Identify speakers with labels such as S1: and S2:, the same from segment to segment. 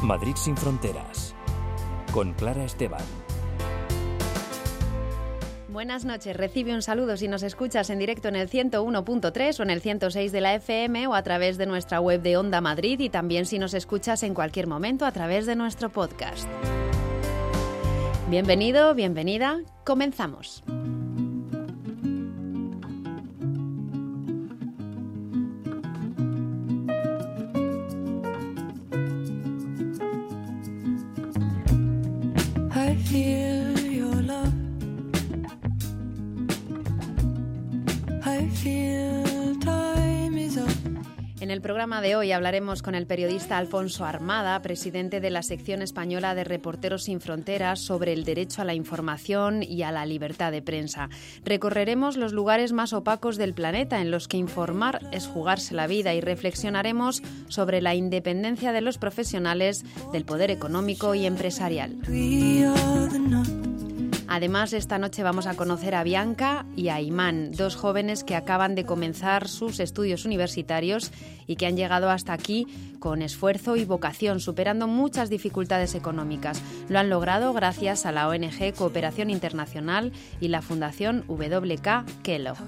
S1: Madrid sin fronteras, con Clara Esteban.
S2: Buenas noches, recibe un saludo si nos escuchas en directo en el 101.3 o en el 106 de la FM o a través de nuestra web de Onda Madrid y también si nos escuchas en cualquier momento a través de nuestro podcast. Bienvenido, bienvenida, comenzamos. En el programa de hoy hablaremos con el periodista Alfonso Armada, presidente de la sección española de Reporteros sin Fronteras, sobre el derecho a la información y a la libertad de prensa. Recorreremos los lugares más opacos del planeta en los que informar es jugarse la vida y reflexionaremos sobre la independencia de los profesionales del poder económico y empresarial. Además, esta noche vamos a conocer a Bianca y a Imán, dos jóvenes que acaban de comenzar sus estudios universitarios y que han llegado hasta aquí con esfuerzo y vocación, superando muchas dificultades económicas. Lo han logrado gracias a la ONG Cooperación Internacional y la Fundación WK Kellogg.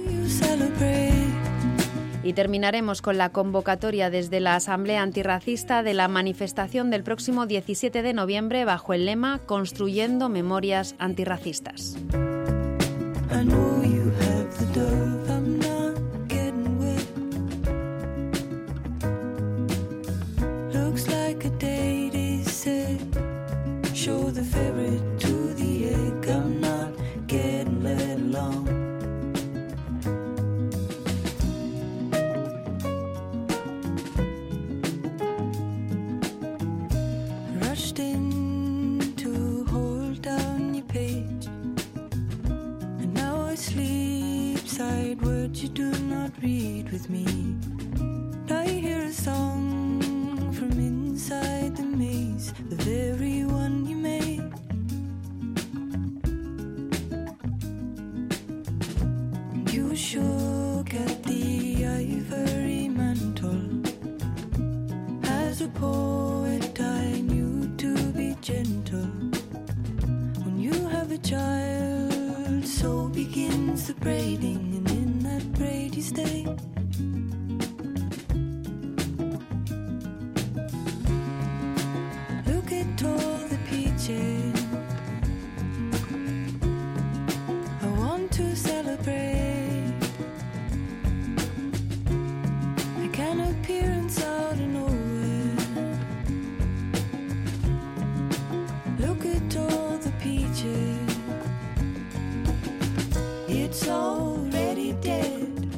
S2: Y terminaremos con la convocatoria desde la Asamblea Antirracista de la manifestación del próximo 17 de noviembre bajo el lema Construyendo Memorias Antirracistas.
S3: You do not read with me. I hear a song from inside the maze, the very one you made. You shook at the ivory mantle. As a poet I knew to be gentle. When you have a child, so begins the braiding. Brady stay. Look at all the peaches. I want to celebrate. I can appearance out of nowhere. Look at all the peaches. It's already dead.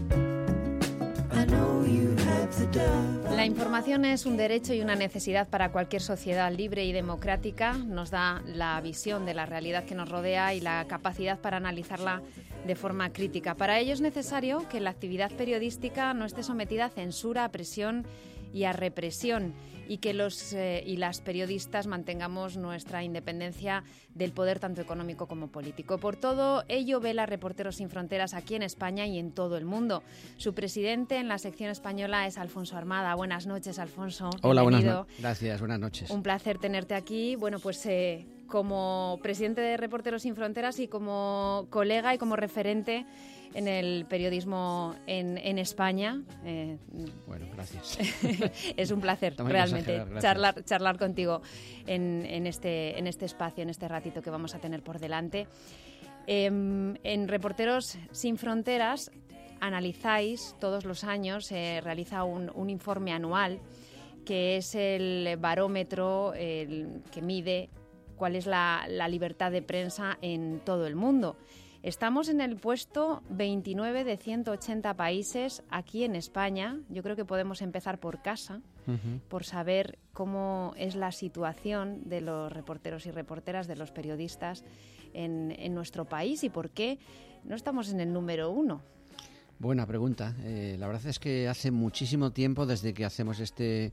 S2: La información es un derecho y una necesidad para cualquier sociedad libre y democrática. Nos da la visión de la realidad que nos rodea y la capacidad para analizarla de forma crítica. Para ello es necesario que la actividad periodística no esté sometida a censura, a presión y a represión, y que los y las periodistas mantengamos nuestra independencia del poder tanto económico como político. Por todo ello vela Reporteros sin Fronteras aquí en España y en todo el mundo. Su presidente en la sección española es Alfonso Armada. Buenas noches, Alfonso.
S4: Hola, buenas noches. Gracias, buenas noches.
S2: Un placer tenerte aquí. Bueno, pues como presidente de Reporteros sin Fronteras y como colega y como referente en el periodismo en España.
S4: Bueno, gracias.
S2: Es un placer realmente charlar contigo en este espacio, en este ratito que vamos a tener por delante. En Reporteros sin Fronteras analizáis todos los años, se realiza un informe anual que es el barómetro que mide cuál es la libertad de prensa en todo el mundo. Estamos en el puesto 29 de 180 países aquí en España. Yo creo que podemos empezar por casa, por saber cómo es la situación de los reporteros y reporteras, de los periodistas en nuestro país y por qué no estamos en el número 1.
S4: Buena pregunta. La verdad es que hace muchísimo tiempo desde que hacemos este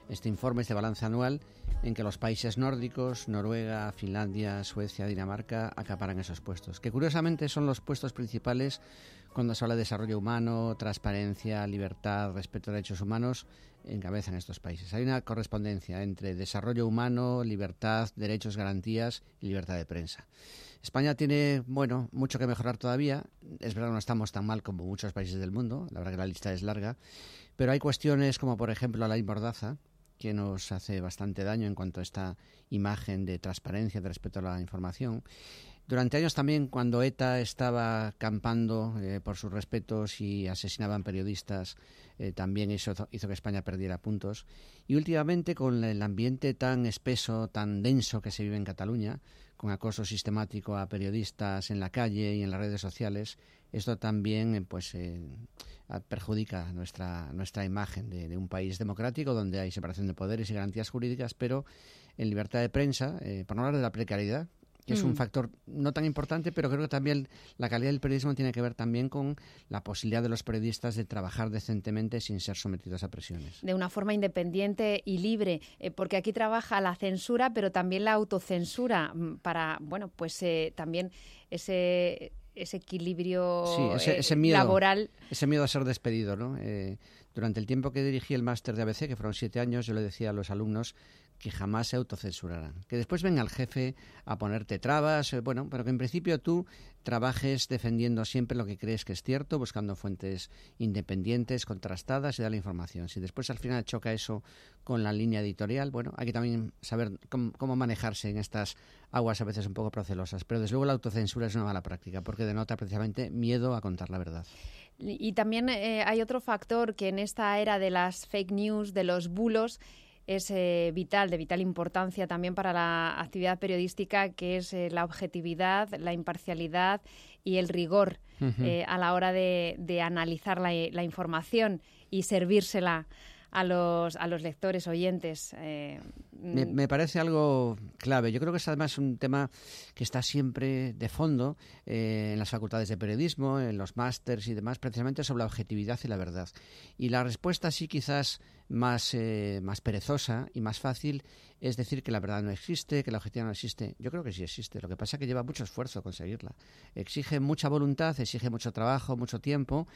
S4: este informe, este balance anual, en que los países nórdicos, Noruega, Finlandia, Suecia, Dinamarca, acaparan esos puestos, que curiosamente son los puestos principales cuando se habla de desarrollo humano, transparencia, libertad, respeto a derechos humanos, encabezan estos países. Hay una correspondencia entre desarrollo humano, libertad, derechos, garantías y libertad de prensa. España tiene, mucho que mejorar todavía. Es verdad que no estamos tan mal como muchos países del mundo, la verdad que la lista es larga, pero hay cuestiones como, por ejemplo, la ley Mordaza, que nos hace bastante daño en cuanto a esta imagen de transparencia, de respeto a la información. Durante años también, cuando ETA estaba campando por sus respetos y asesinaban periodistas, también eso hizo que España perdiera puntos. Y últimamente, con el ambiente tan espeso, tan denso que se vive en Cataluña, con acoso sistemático a periodistas en la calle y en las redes sociales, esto también perjudica nuestra imagen de un país democrático donde hay separación de poderes y garantías jurídicas, pero en libertad de prensa, por no hablar de la precariedad, que es un factor no tan importante, pero creo que también la calidad del periodismo tiene que ver también con la posibilidad de los periodistas de trabajar decentemente sin ser sometidos a presiones.
S2: De una forma independiente y libre, porque aquí trabaja la censura, pero también la autocensura para, también ese equilibrio
S4: ese miedo,
S2: laboral.
S4: Ese miedo a ser despedido, ¿no? Durante el tiempo que dirigí el máster de ABC, que fueron 7 años, yo le decía a los alumnos que jamás se autocensuraran. Que después venga el jefe a ponerte trabas, pero que en principio tú trabajes defendiendo siempre lo que crees que es cierto, buscando fuentes independientes, contrastadas y dar la información. Si después al final choca eso con la línea editorial, hay que también saber cómo manejarse en estas aguas a veces un poco procelosas. Pero desde luego la autocensura es una mala práctica porque denota precisamente miedo a contar la verdad.
S2: Y también hay otro factor que en esta era de las fake news, de los bulos, es de vital importancia también para la actividad periodística, que es la objetividad, la imparcialidad y el rigor a la hora de analizar la información y servírsela a los lectores, oyentes.
S4: Me parece algo clave. Yo creo que es además un tema que está siempre de fondo en las facultades de periodismo, en los másters y demás, precisamente sobre la objetividad y la verdad. Y la respuesta sí quizás más perezosa y más fácil es decir que la verdad no existe, que la objetividad no existe. Yo creo que sí existe. Lo que pasa es que lleva mucho esfuerzo conseguirla. Exige mucha voluntad, exige mucho trabajo, mucho tiempo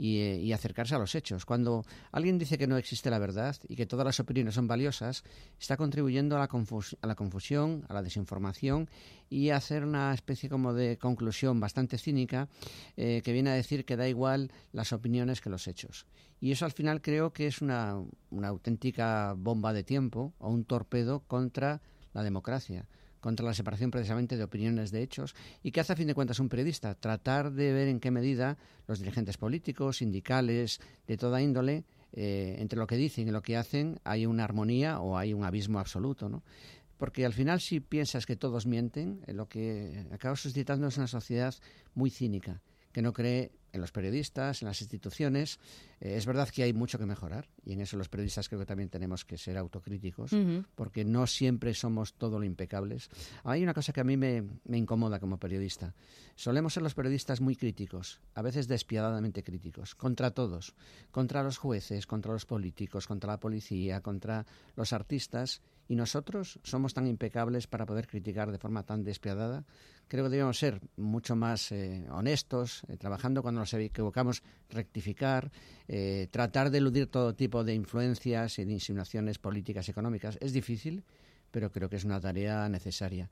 S4: y acercarse a los hechos. Cuando alguien dice que no existe la verdad y que todas las opiniones son valiosas, está contribuyendo a la confusión, a la desinformación y a hacer una especie como de conclusión bastante cínica que viene a decir que da igual las opiniones que los hechos. Y eso al final creo que es una auténtica bomba de tiempo o un torpedo contra la democracia, contra la separación precisamente de opiniones de hechos. ¿Y qué hace a fin de cuentas un periodista? Tratar de ver en qué medida los dirigentes políticos, sindicales, de toda índole, entre lo que dicen y lo que hacen hay una armonía o hay un abismo absoluto, ¿no? Porque al final si piensas que todos mienten, lo que acaba suscitando es una sociedad muy cínica, que no cree en los periodistas, en las instituciones. Es verdad que hay mucho que mejorar y en eso los periodistas creo que también tenemos que ser autocríticos, porque no siempre somos todo lo impecables. Hay una cosa que a mí me incomoda como periodista. Solemos ser los periodistas muy críticos, a veces despiadadamente críticos, contra todos, contra los jueces, contra los políticos, contra la policía, contra los artistas, y nosotros somos tan impecables para poder criticar de forma tan despiadada. Creo que debemos ser mucho más honestos, trabajando cuando nos equivocamos, rectificar, tratar de eludir todo tipo de influencias y de insinuaciones políticas y económicas. Es difícil, pero creo que es una tarea necesaria.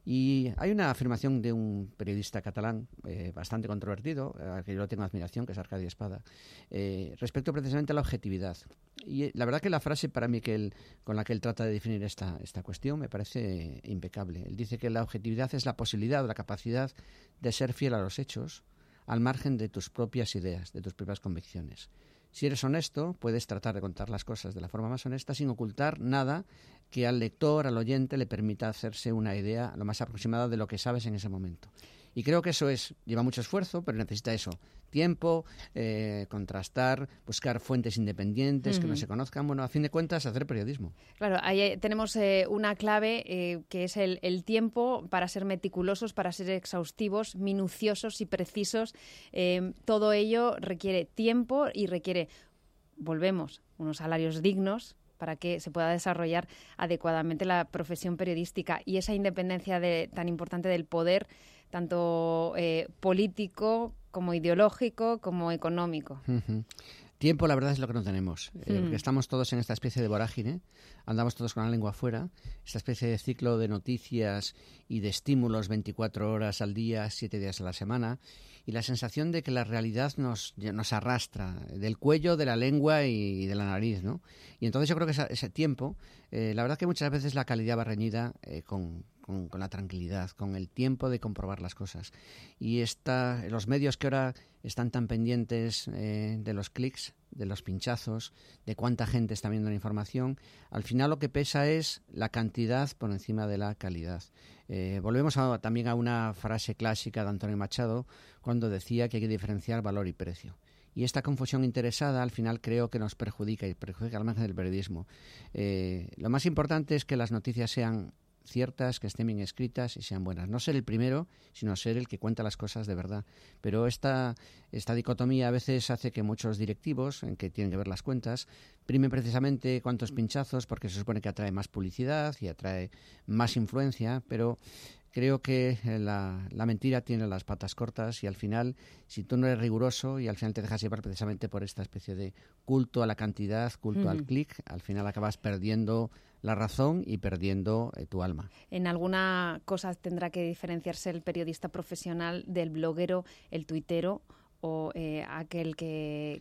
S4: Y hay una afirmación de un periodista catalán bastante controvertido, al que yo le tengo admiración, que es Arcadi Espada, respecto precisamente a la objetividad. Y la verdad que la frase para mí con la que él trata de definir esta cuestión me parece impecable. Él dice que la objetividad es la posibilidad o la capacidad de ser fiel a los hechos al margen de tus propias ideas, de tus propias convicciones. Si eres honesto, puedes tratar de contar las cosas de la forma más honesta sin ocultar nada que al lector, al oyente, le permita hacerse una idea lo más aproximada de lo que sabes en ese momento. Y creo que eso lleva mucho esfuerzo, pero necesita eso, tiempo, contrastar, buscar fuentes independientes que no se conozcan. Bueno, a fin de cuentas, hacer periodismo.
S2: Claro, ahí tenemos una clave que es el tiempo para ser meticulosos, para ser exhaustivos, minuciosos y precisos. Todo ello requiere tiempo y requiere, volvemos, unos salarios dignos para que se pueda desarrollar adecuadamente la profesión periodística y esa independencia tan importante del poder, tanto político como ideológico como económico.
S4: Uh-huh. Tiempo, la verdad, es lo que no tenemos. Porque estamos todos en esta especie de vorágine, andamos todos con la lengua afuera, esta especie de ciclo de noticias y de estímulos 24 horas al día, 7 días a la semana, y la sensación de que la realidad nos arrastra del cuello, de la lengua y de la nariz, ¿no? Y entonces yo creo que ese tiempo, la verdad que muchas veces la calidad va reñida con la tranquilidad, con el tiempo de comprobar las cosas. Y los medios que ahora están tan pendientes de los clics, de los pinchazos, de cuánta gente está viendo la información, al final lo que pesa es la cantidad por encima de la calidad. Volvemos también a una frase clásica de Antonio Machado, cuando decía que hay que diferenciar valor y precio. Y esta confusión interesada al final creo que nos perjudica y perjudica al margen del periodismo. Lo más importante es que las noticias sean ciertas, que estén bien escritas y sean buenas. No ser el primero, sino ser el que cuenta las cosas de verdad. Pero esta dicotomía a veces hace que muchos directivos, en que tienen que ver las cuentas, primen precisamente cuántos pinchazos, porque se supone que atrae más publicidad y atrae más influencia, pero creo que la mentira tiene las patas cortas y al final, si tú no eres riguroso y al final te dejas llevar precisamente por esta especie de culto a la cantidad, culto al clic, al final acabas perdiendo la razón y perdiendo tu alma.
S2: En alguna cosa tendrá que diferenciarse el periodista profesional del bloguero, el tuitero o aquel que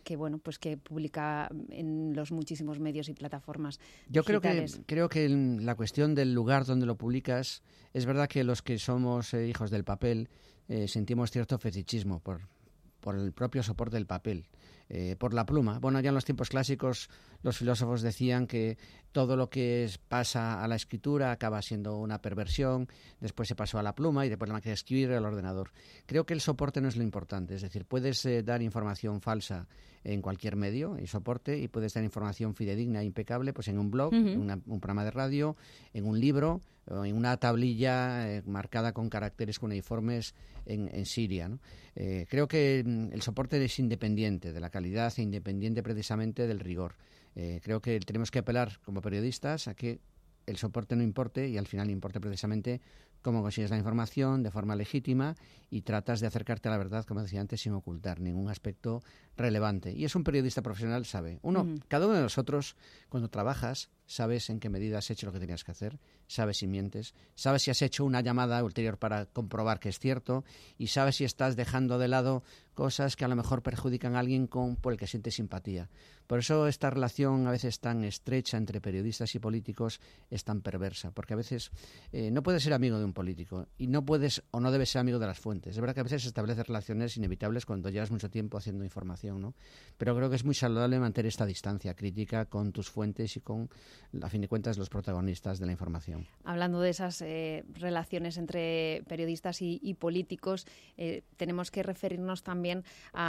S2: publica en los muchísimos medios y plataformas digitales.
S4: Creo que la cuestión del lugar donde lo publicas, es verdad que los que somos hijos del papel sentimos cierto fetichismo por el propio soporte del papel. Por la pluma. Bueno, ya en los tiempos clásicos los filósofos decían que todo lo que pasa a la escritura acaba siendo una perversión, después se pasó a la pluma y después la máquina de escribir al ordenador. Creo que el soporte no es lo importante, es decir, puedes dar información falsa en cualquier medio y soporte y puedes dar información fidedigna e impecable pues en un blog, en un programa de radio, en un libro o en una tablilla marcada con caracteres cuneiformes en Siria, ¿no? Creo que el soporte es independiente de la calidad e independiente precisamente del rigor. Creo que tenemos que apelar como periodistas a que el soporte no importe y al final importe precisamente cómo consigues la información de forma legítima y tratas de acercarte a la verdad, como decía antes, sin ocultar ningún aspecto relevante. Y es un periodista profesional, sabe. Cada uno de nosotros, cuando trabajas, sabes en qué medida has hecho lo que tenías que hacer, sabes si mientes, sabes si has hecho una llamada ulterior para comprobar que es cierto y sabes si estás dejando de lado cosas que a lo mejor perjudican a alguien por el que sientes simpatía. Por eso esta relación a veces tan estrecha entre periodistas y políticos es tan perversa, porque a veces no puedes ser amigo de un político y no puedes o no debes ser amigo de las fuentes. Es verdad que a veces se establecen relaciones inevitables cuando llevas mucho tiempo haciendo información, ¿no? Pero creo que es muy saludable mantener esta distancia crítica con tus fuentes y con, a fin de cuentas, los protagonistas de la información.
S2: Hablando de esas relaciones entre periodistas y políticos, tenemos que referirnos también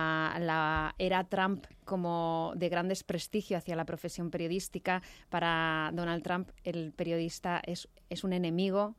S2: a la era Trump como de gran desprestigio hacia la profesión periodística. Para Donald Trump, el periodista es un enemigo.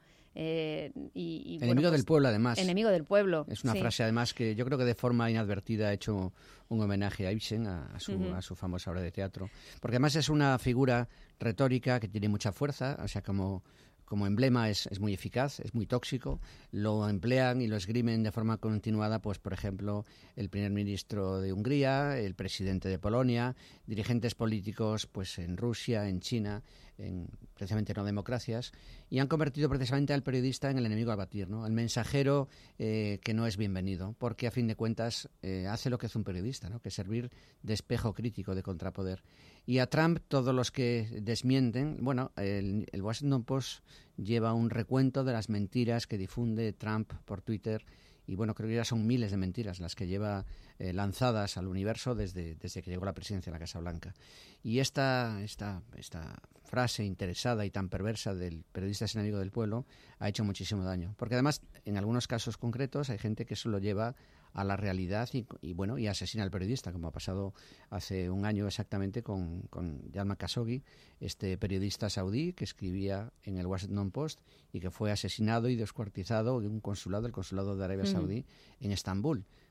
S4: Enemigo del pueblo, además.
S2: Enemigo del pueblo.
S4: Es una frase, además, que yo creo que de forma inadvertida ha hecho un homenaje a Ibsen, a su famosa obra de teatro. Porque además es una figura retórica que tiene mucha fuerza, o sea, como emblema es muy eficaz, es muy tóxico, lo emplean y lo esgrimen de forma continuada, pues por ejemplo, el primer ministro de Hungría, el presidente de Polonia, dirigentes políticos pues en Rusia, en China, precisamente no democracias, y han convertido precisamente al periodista en el enemigo a batir, ¿no? El mensajero que no es bienvenido, porque a fin de cuentas hace lo que hace un periodista, ¿no? Que es servir de espejo crítico, de contrapoder. Y a Trump, todos los que desmienten, bueno, el Washington Post lleva un recuento de las mentiras que difunde Trump por Twitter. Y bueno, creo que ya son miles de mentiras las que lleva lanzadas al universo desde que llegó a la presidencia de la Casa Blanca. Y esta frase interesada y tan perversa del periodista es enemigo del pueblo ha hecho muchísimo daño. Porque además, en algunos casos concretos, hay gente que eso lo lleva a la realidad y asesina al periodista, como ha pasado hace un año exactamente con Jamal Khashoggi, este periodista saudí que escribía en el Washington Post y que fue asesinado y descuartizado en un consulado, el consulado de Arabia Saudí en Estambul.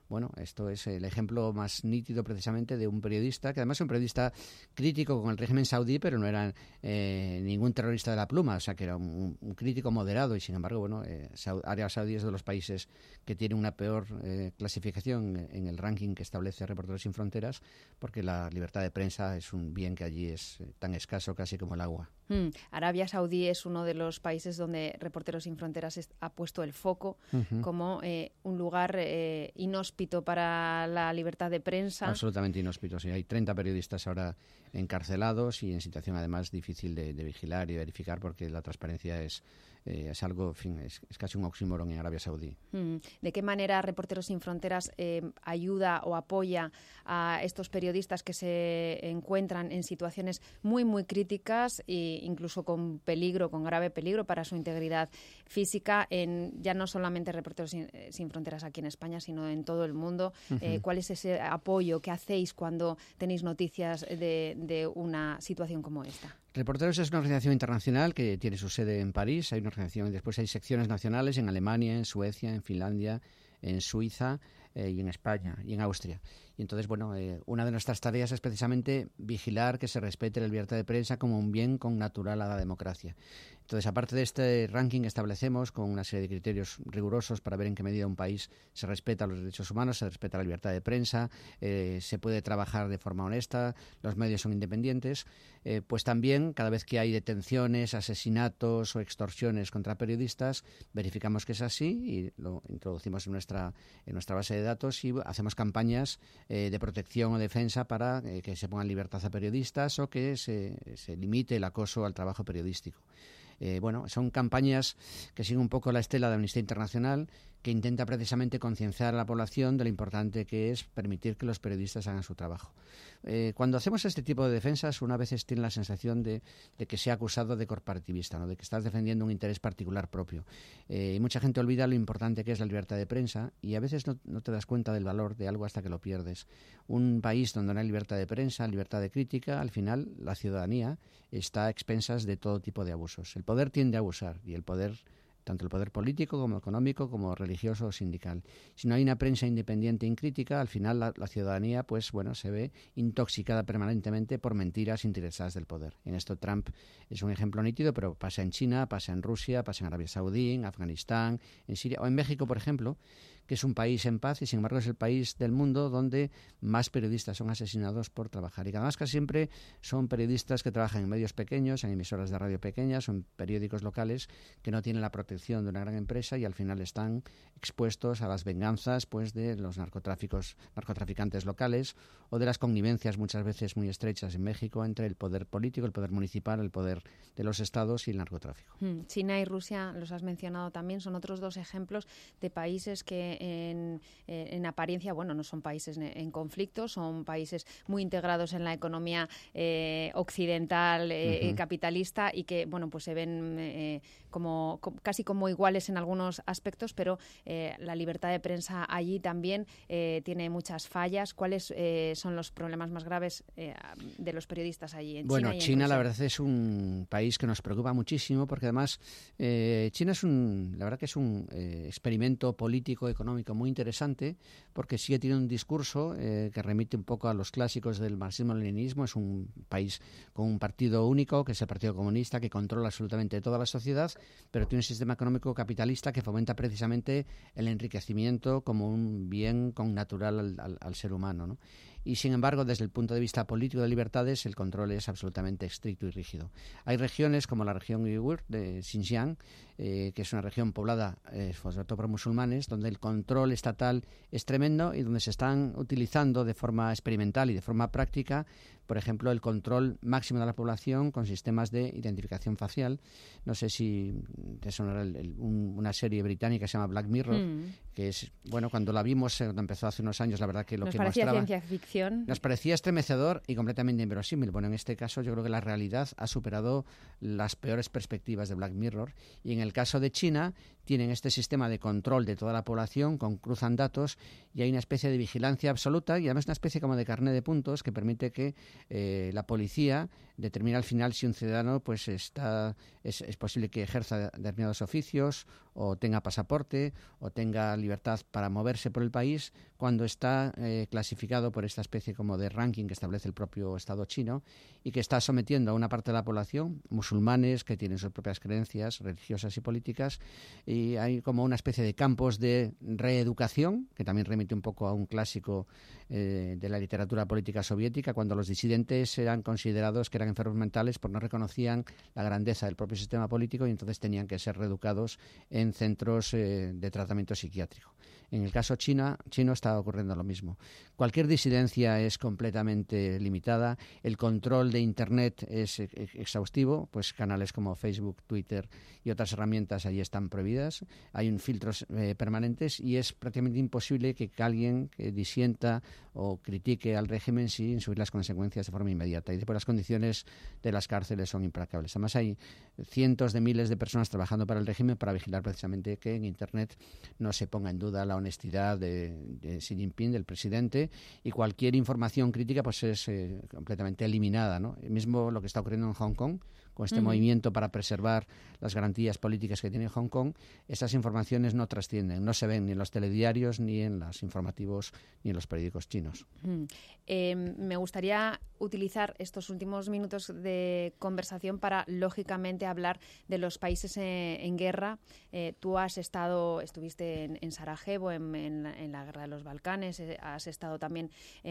S4: bueno, esto es el ejemplo más nítido precisamente de un periodista, que además es un periodista crítico con el régimen saudí, pero no era ningún terrorista de la pluma, o sea que era un crítico moderado, y sin embargo, bueno, Arabia Saudí es de los países que tiene una peor clasificación en el ranking que establece Reporteros Sin Fronteras, porque la libertad de prensa es un bien que allí es tan escaso casi como el agua.
S2: Arabia Saudí es uno de los países donde Reporteros Sin Fronteras ha puesto el foco como un lugar inhóspito para la libertad de prensa.
S4: Absolutamente inhóspito, sí. Hay 30 periodistas ahora encarcelados y en situación además difícil de vigilar y verificar, porque la transparencia es algo, en fin, es casi un oxímoron en Arabia Saudí.
S2: ¿De qué manera Reporteros Sin Fronteras ayuda o apoya a estos periodistas que se encuentran en situaciones muy, muy críticas e incluso con peligro, con grave peligro para su integridad física, ya no solamente Reporteros Sin Fronteras aquí en España, sino en todo el mundo? ¿Cuál es ese apoyo que hacéis cuando tenéis noticias de una situación como esta?
S4: Reporteros es una organización internacional que tiene su sede en París. Hay una organización y después hay secciones nacionales en Alemania, en Suecia, en Finlandia, en Suiza y en España y en Austria. Y entonces, bueno, una de nuestras tareas es precisamente vigilar que se respete la libertad de prensa como un bien connatural a la democracia. Entonces, aparte de este ranking que establecemos con una serie de criterios rigurosos para ver en qué medida un país se respeta los derechos humanos, se respeta la libertad de prensa, se puede trabajar de forma honesta, los medios son independientes, pues también cada vez que hay detenciones, asesinatos o extorsiones contra periodistas, verificamos que es así y lo introducimos en nuestra base de datos y hacemos campañas de protección o defensa para que se ponga en libertad a periodistas o que se limite el acoso al trabajo periodístico. Bueno, son campañas que siguen un poco la estela de Amnistía Internacional, que intenta precisamente concienciar a la población de lo importante que es permitir que los periodistas hagan su trabajo. Cuando hacemos este tipo de defensas, una vez tiene la sensación de que se ha acusado de corporativista, ¿no? De que estás defendiendo un interés particular propio. Y mucha gente olvida lo importante que es la libertad de prensa y a veces no te das cuenta del valor de algo hasta que lo pierdes. Un país donde no hay libertad de prensa, libertad de crítica, al final la ciudadanía está a expensas de todo tipo de abusos. El poder tiende a abusar y tanto el poder político como económico como religioso o sindical. Si no hay una prensa independiente y crítica, al final la ciudadanía pues bueno, se ve intoxicada permanentemente por mentiras interesadas del poder. En esto Trump es un ejemplo nítido, pero pasa en China, pasa en Rusia, pasa en Arabia Saudí, en Afganistán, en Siria o en México, por ejemplo, que es un país en paz y sin embargo es el país del mundo donde más periodistas son asesinados por trabajar. Y además casi siempre son periodistas que trabajan en medios pequeños, en emisoras de radio pequeñas o en periódicos locales que no tienen la protección de una gran empresa y al final están expuestos a las venganzas pues de los narcotraficantes locales o de las connivencias muchas veces muy estrechas en México entre el poder político, el poder municipal, el poder de los estados y el narcotráfico.
S2: China y Rusia, los has mencionado también, son otros dos ejemplos de países que en apariencia, bueno, no son países en conflicto, son países muy integrados en la economía occidental, capitalista y que, bueno, pues se ven casi como iguales en algunos aspectos, pero la libertad de prensa allí también tiene muchas fallas. ¿Cuáles son los problemas más graves de los periodistas allí en China?
S4: Bueno,
S2: y en
S4: China
S2: Rusia?
S4: La verdad es un país que nos preocupa muchísimo porque además China es la verdad que es un experimento político económico muy interesante porque sigue teniendo un discurso que remite un poco a los clásicos del marxismo-leninismo. Es un país con un partido único, que es el Partido Comunista, que controla absolutamente toda la sociedad, pero tiene un sistema económico capitalista que fomenta precisamente el enriquecimiento como un bien connatural al ser humano, ¿no? Y, sin embargo, desde el punto de vista político de libertades, el control es absolutamente estricto y rígido. Hay regiones como la región uigur de Xinjiang, que es una región poblada sobre todo por musulmanes, donde el control estatal es tremendo y donde se están utilizando de forma experimental y de forma práctica, por ejemplo, el control máximo de la población con sistemas de identificación facial. No sé si te sonará una serie británica que se llama Black Mirror, que es, bueno, cuando la vimos, cuando empezó hace unos años, la verdad que lo que mostraba...
S2: Nos parecía ciencia ficción.
S4: Nos parecía estremecedor y completamente inverosímil. Bueno, en este caso yo creo que la realidad ha superado las peores perspectivas de Black Mirror y en el caso de China tienen este sistema de control de toda la población, cruzan datos y hay una especie de vigilancia absoluta y además una especie como de carné de puntos que permite que la policía determina al final si un ciudadano pues es posible que ejerza determinados oficios o tenga pasaporte o tenga libertad para moverse por el país cuando está clasificado por esta especie como de ranking que establece el propio Estado chino y que está sometiendo a una parte de la población, musulmanes que tienen sus propias creencias religiosas y políticas, y hay como una especie de campos de reeducación que también remite un poco a un clásico de la literatura política soviética, cuando los disidentes eran considerados que eran enfermos mentales porque no reconocían la grandeza del propio sistema político y entonces tenían que ser reeducados en centros de tratamiento psiquiátrico. En el caso chino está ocurriendo lo mismo. Cualquier disidencia es completamente limitada, el control de Internet es exhaustivo, pues canales como Facebook, Twitter y otras herramientas allí están prohibidas, hay filtros permanentes y es prácticamente imposible que alguien que disienta o critique al régimen sin subir las consecuencias de forma inmediata. Y después las condiciones de las cárceles son implacables. Además hay cientos de miles de personas trabajando para el régimen para vigilar precisamente que en Internet no se ponga en duda la honestidad de Xi Jinping, del presidente, y cualquier información crítica pues es completamente eliminada, ¿no? Mismo lo que está ocurriendo en Hong Kong, con este movimiento para preservar las garantías políticas que tiene Hong Kong, esas informaciones no trascienden, no se ven ni en los telediarios, ni en los informativos, ni en los periódicos chinos.
S2: Me gustaría utilizar estos últimos minutos de conversación para, lógicamente, hablar de los países en guerra. Tú estuviste en Sarajevo, en la guerra de los Balcanes, has estado también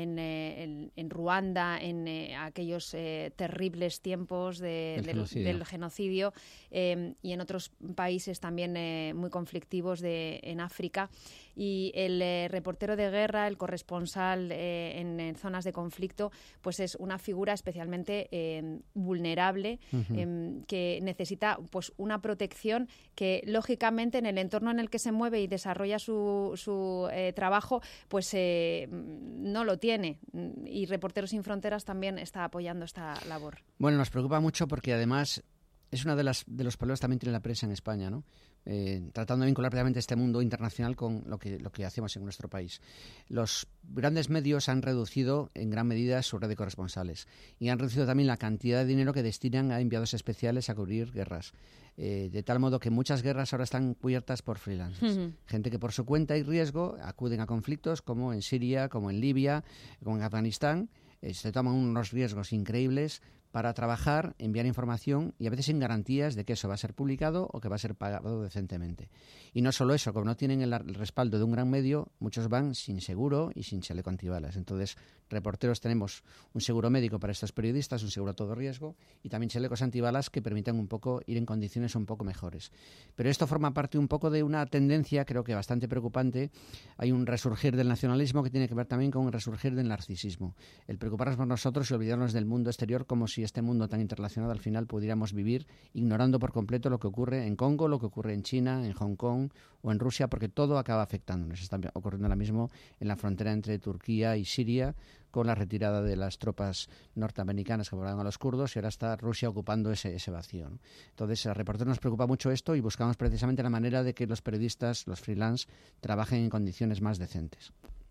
S2: en Ruanda, en aquellos terribles tiempos del genocidio, y en otros países también muy conflictivos en África. Y el reportero de guerra, el corresponsal en zonas de conflicto, pues es una figura especialmente vulnerable, que necesita pues una protección que, lógicamente, en el entorno en el que se mueve y desarrolla su trabajo, pues no lo tiene. Y Reporteros Sin Fronteras también está apoyando esta labor.
S4: Bueno, nos preocupa mucho porque además es uno de los problemas también tiene la prensa en España, ¿no? Tratando de vincular precisamente este mundo internacional con lo que hacemos en nuestro país. Los grandes medios han reducido en gran medida su red de corresponsales y han reducido también la cantidad de dinero que destinan a enviados especiales a cubrir guerras. De tal modo que muchas guerras ahora están cubiertas por freelancers. Gente que por su cuenta y riesgo acuden a conflictos como en Siria, como en Libia, como en Afganistán. Se toman unos riesgos increíbles para trabajar, enviar información y a veces sin garantías de que eso va a ser publicado o que va a ser pagado decentemente. Y no solo eso, como no tienen el respaldo de un gran medio, muchos van sin seguro y sin chaleco antibalas. Entonces, reporteros tenemos un seguro médico para estos periodistas, un seguro a todo riesgo y también chalecos antibalas que permiten un poco ir en condiciones un poco mejores. Pero esto forma parte un poco de una tendencia, creo que bastante preocupante. Hay un resurgir del nacionalismo que tiene que ver también con un resurgir del narcisismo. El preocuparnos por nosotros y olvidarnos del mundo exterior como si este mundo tan interrelacionado al final pudiéramos vivir ignorando por completo lo que ocurre en Congo, lo que ocurre en China, en Hong Kong o en Rusia, porque todo acaba afectándonos. Está ocurriendo ahora mismo en la frontera entre Turquía y Siria, con la retirada de las tropas norteamericanas que apoyaban a los kurdos, y ahora está Rusia ocupando ese vacío, ¿no? Entonces, a Reporteros nos preocupa mucho esto y buscamos precisamente la manera de que los periodistas, los freelance, trabajen en condiciones más decentes.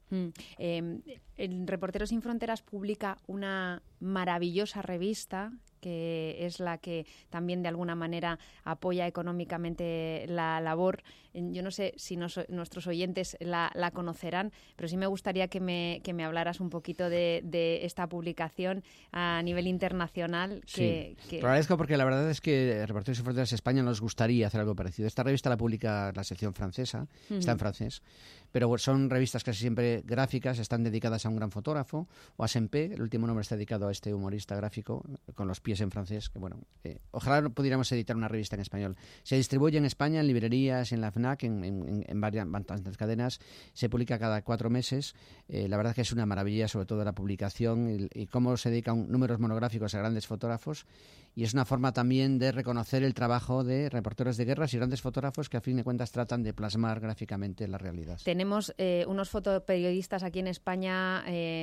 S2: El Reporteros Sin Fronteras publica una maravillosa revista que es la que también de alguna manera apoya económicamente la labor. Yo no sé si nuestros oyentes la conocerán, pero sí me gustaría que me hablaras un poquito de esta publicación a nivel internacional.
S4: Sí, te lo agradezco porque la verdad es que Reporteros Sin Fronteras España nos gustaría hacer algo parecido. Esta revista la publica la sección francesa, está en francés, pero son revistas casi siempre gráficas, están dedicadas a un gran fotógrafo o a Sempé. El último nombre está dedicado a este humorista gráfico con los pies en francés, que bueno, ojalá pudiéramos editar una revista en español. Se distribuye en España, en librerías, en la FNAC, en varias cadenas, se publica cada 4 meses. La verdad es que es una maravilla, sobre todo la publicación y cómo se dedican números monográficos a grandes fotógrafos. y es una forma también de reconocer el trabajo de reporteros de guerras y grandes fotógrafos que a fin de cuentas tratan de plasmar gráficamente la realidad.
S2: Tenemos unos fotoperiodistas aquí en España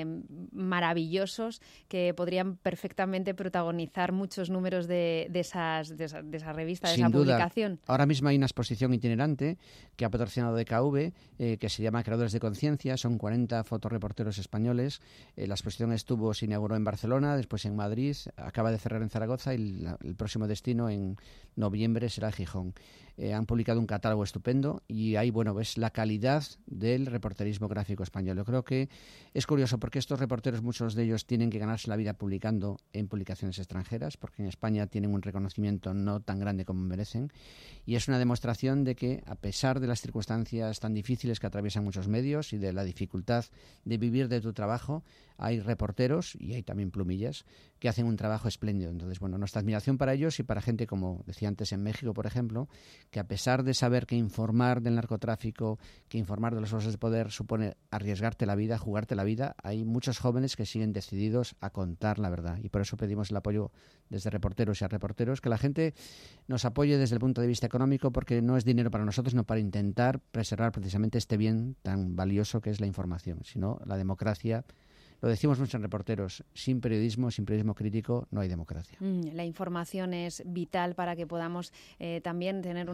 S2: maravillosos que podrían perfectamente protagonizar muchos números de esa revista, de
S4: Sin
S2: esa
S4: duda.
S2: publicación.
S4: Ahora mismo hay una exposición itinerante que ha patrocinado DKV, que se llama Creadores de Conciencia. Son 40 fotoreporteros españoles. La exposición se inauguró en Barcelona, después en Madrid, acaba de cerrar en Zaragoza y el próximo destino en noviembre será Gijón. Han publicado un catálogo estupendo y ahí, ves la calidad del reporterismo gráfico español. Yo creo que es curioso porque estos reporteros, muchos de ellos tienen que ganarse la vida publicando en publicaciones extranjeras, porque en España tienen un reconocimiento no tan grande como merecen, y es una demostración de que, a pesar de las circunstancias tan difíciles que atraviesan muchos medios y de la dificultad de vivir de tu trabajo, hay reporteros, y hay también plumillas, que hacen un trabajo espléndido. Entonces, nuestra admiración para ellos y para gente, como decía antes, en México, por ejemplo, que a pesar de saber que informar del narcotráfico, que informar de los abusos de poder supone arriesgarte la vida, jugarte la vida, hay muchos jóvenes que siguen decididos a contar la verdad. Y por eso pedimos el apoyo desde reporteros y a reporteros, que la gente nos apoye desde el punto de vista económico, porque no es dinero para nosotros, sino para intentar preservar precisamente este bien tan valioso que es la información. Si no, la democracia... Lo decimos muchos reporteros, sin periodismo crítico no hay democracia.
S2: La información es vital para que podamos también tener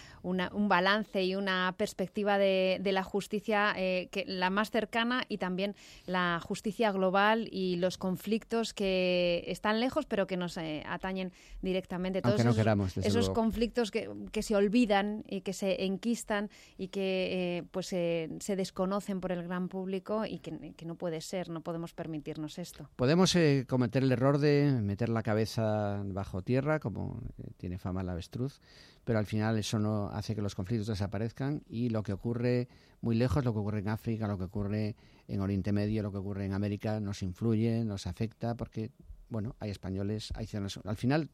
S2: un balance y una perspectiva de la justicia, que la más cercana, y también la justicia global y los conflictos que están lejos pero que nos atañen directamente.
S4: Aunque no queramos, desde
S2: esos
S4: luego.
S2: Conflictos que se olvidan y que se enquistan y que se desconocen por el gran público y que no puede ser, no podemos permitirnos esto.
S4: Podemos cometer el error de meter la cabeza bajo tierra, como tiene fama el avestruz, pero al final eso no hace que los conflictos desaparezcan, y lo que ocurre muy lejos, lo que ocurre en África, lo que ocurre en Oriente Medio, lo que ocurre en América, nos influye, nos afecta, porque hay españoles, hay ciudadanos. Al final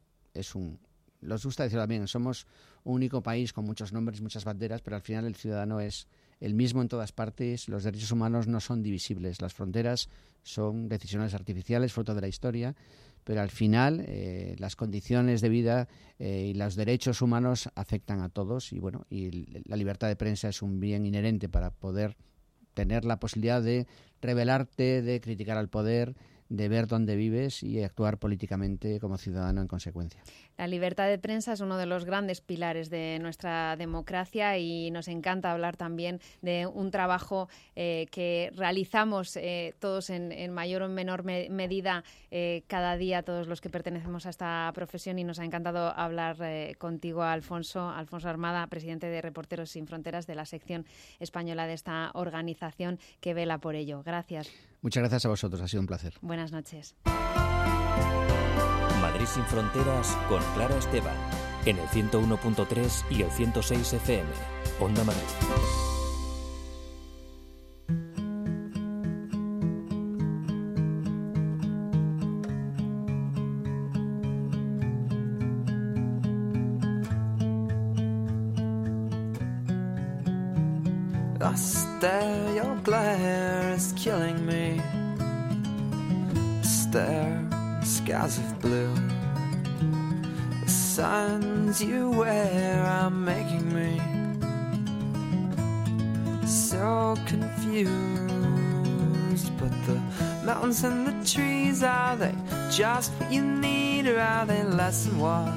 S4: los gusta decirlo también, somos un único país con muchos nombres, muchas banderas, pero al final el ciudadano es el mismo en todas partes. Los derechos humanos no son divisibles, las fronteras son decisiones artificiales, fruto de la historia, pero al final las condiciones de vida y los derechos humanos afectan a todos, y la libertad de prensa es un bien inherente para poder tener la posibilidad de rebelarte, de criticar al poder, de ver dónde vives y actuar políticamente como ciudadano en consecuencia.
S2: La libertad de prensa es uno de los grandes pilares de nuestra democracia, y nos encanta hablar también de un trabajo que realizamos todos en mayor o menor medida cada día, todos los que pertenecemos a esta profesión, y nos ha encantado hablar contigo, Alfonso Armada, presidente de Reporteros Sin Fronteras, de la sección española de esta organización que vela por ello. Gracias.
S4: Muchas gracias a vosotros, ha sido un placer.
S2: Buenas noches.
S1: Madrid Sin Fronteras con Clara Esteban, en el 101.3 y el 106 FM, Onda Madrid.
S3: I stare, your glare is killing me. Stare, skies of blue. The signs you wear are making me so confused. But the mountains and the trees, are they just what you need, or are they less than what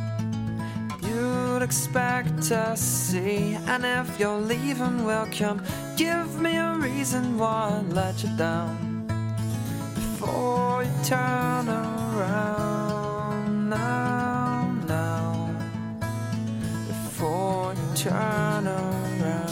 S3: you'd expect to see? And if you're leaving, well, come give me a reason why I let you down before you turn around. Now, before you turn around.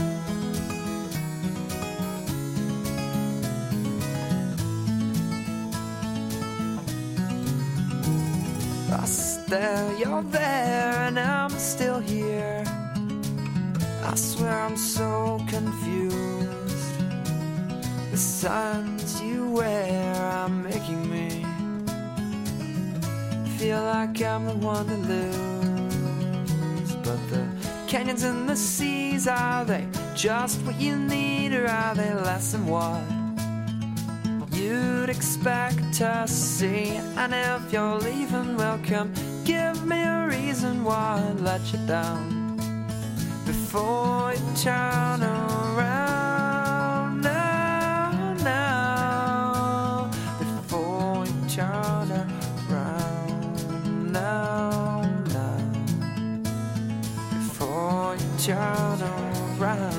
S3: I stare, you're there, and I'm still here. I swear I'm so confused. The signs you wear are making me feel like I'm the one to lose. But the canyons and the seas, are they just what you need, or are they less than what you'd expect to see? And if you're leaving, well, come give me a reason why I let you down before you turn around now, before you turn around now, before you turn around.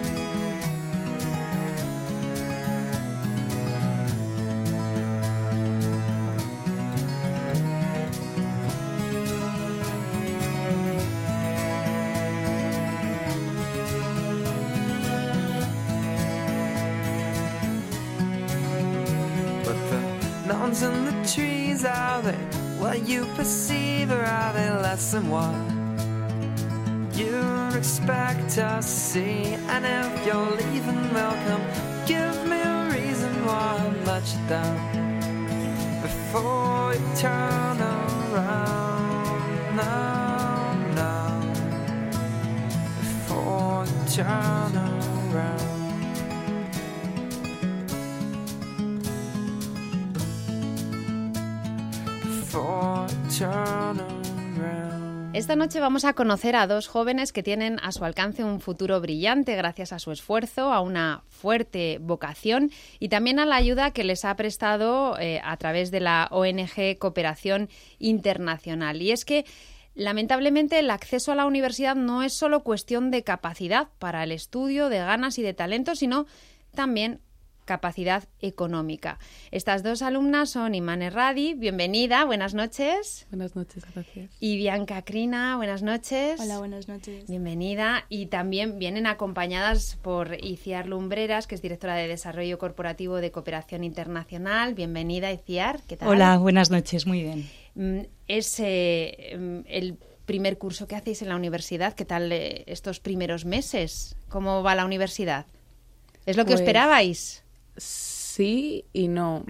S3: And the trees, are they what you perceive, or are they less than what you'd expect to see? And if you're leaving, welcome, give me a reason why I let you down before you turn around now, before you turn around.
S2: Esta noche vamos a conocer a dos jóvenes que tienen a su alcance un futuro brillante gracias a su esfuerzo, a una fuerte vocación y también a la ayuda que les ha prestado a través de la ONG Cooperación Internacional. Y es que, lamentablemente, el acceso a la universidad no es solo cuestión de capacidad para el estudio, de ganas y de talento, sino también capacidad económica. Estas dos alumnas son Iman Erradi, bienvenida, buenas noches.
S5: Buenas noches, gracias.
S2: Y Bianca Crina, buenas noches.
S6: Hola, buenas noches.
S2: Bienvenida. Y también vienen acompañadas por Itziar Lumbreras, que es directora de Desarrollo Corporativo de Cooperación Internacional. Bienvenida, Itziar. ¿Qué tal?
S7: Hola, buenas noches, muy bien.
S2: Es el primer curso que hacéis en la universidad. ¿Qué tal estos primeros meses? ¿Cómo va la universidad? ¿Es lo que esperabais?
S5: Sí y no.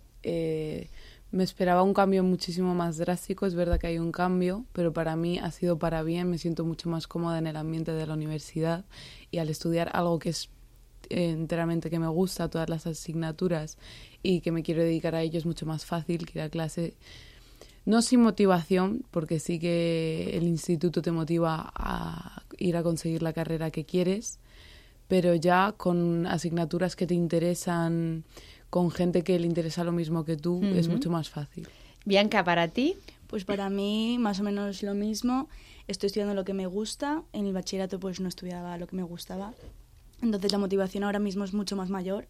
S5: Me esperaba un cambio muchísimo más drástico. Es verdad que hay un cambio, pero para mí ha sido para bien. Me siento mucho más cómoda en el ambiente de la universidad y al estudiar algo que es enteramente que me gusta, todas las asignaturas y que me quiero dedicar a ello, es mucho más fácil que ir a clase. No sin motivación, porque sí que el instituto te motiva a ir a conseguir la carrera que quieres, pero ya con asignaturas que te interesan, con gente que le interesa lo mismo que tú, es mucho más fácil.
S2: Bianca, ¿para ti?
S6: Pues para mí más o menos lo mismo. Estoy estudiando lo que me gusta. En el bachillerato pues no estudiaba lo que me gustaba. Entonces la motivación ahora mismo es mucho más mayor.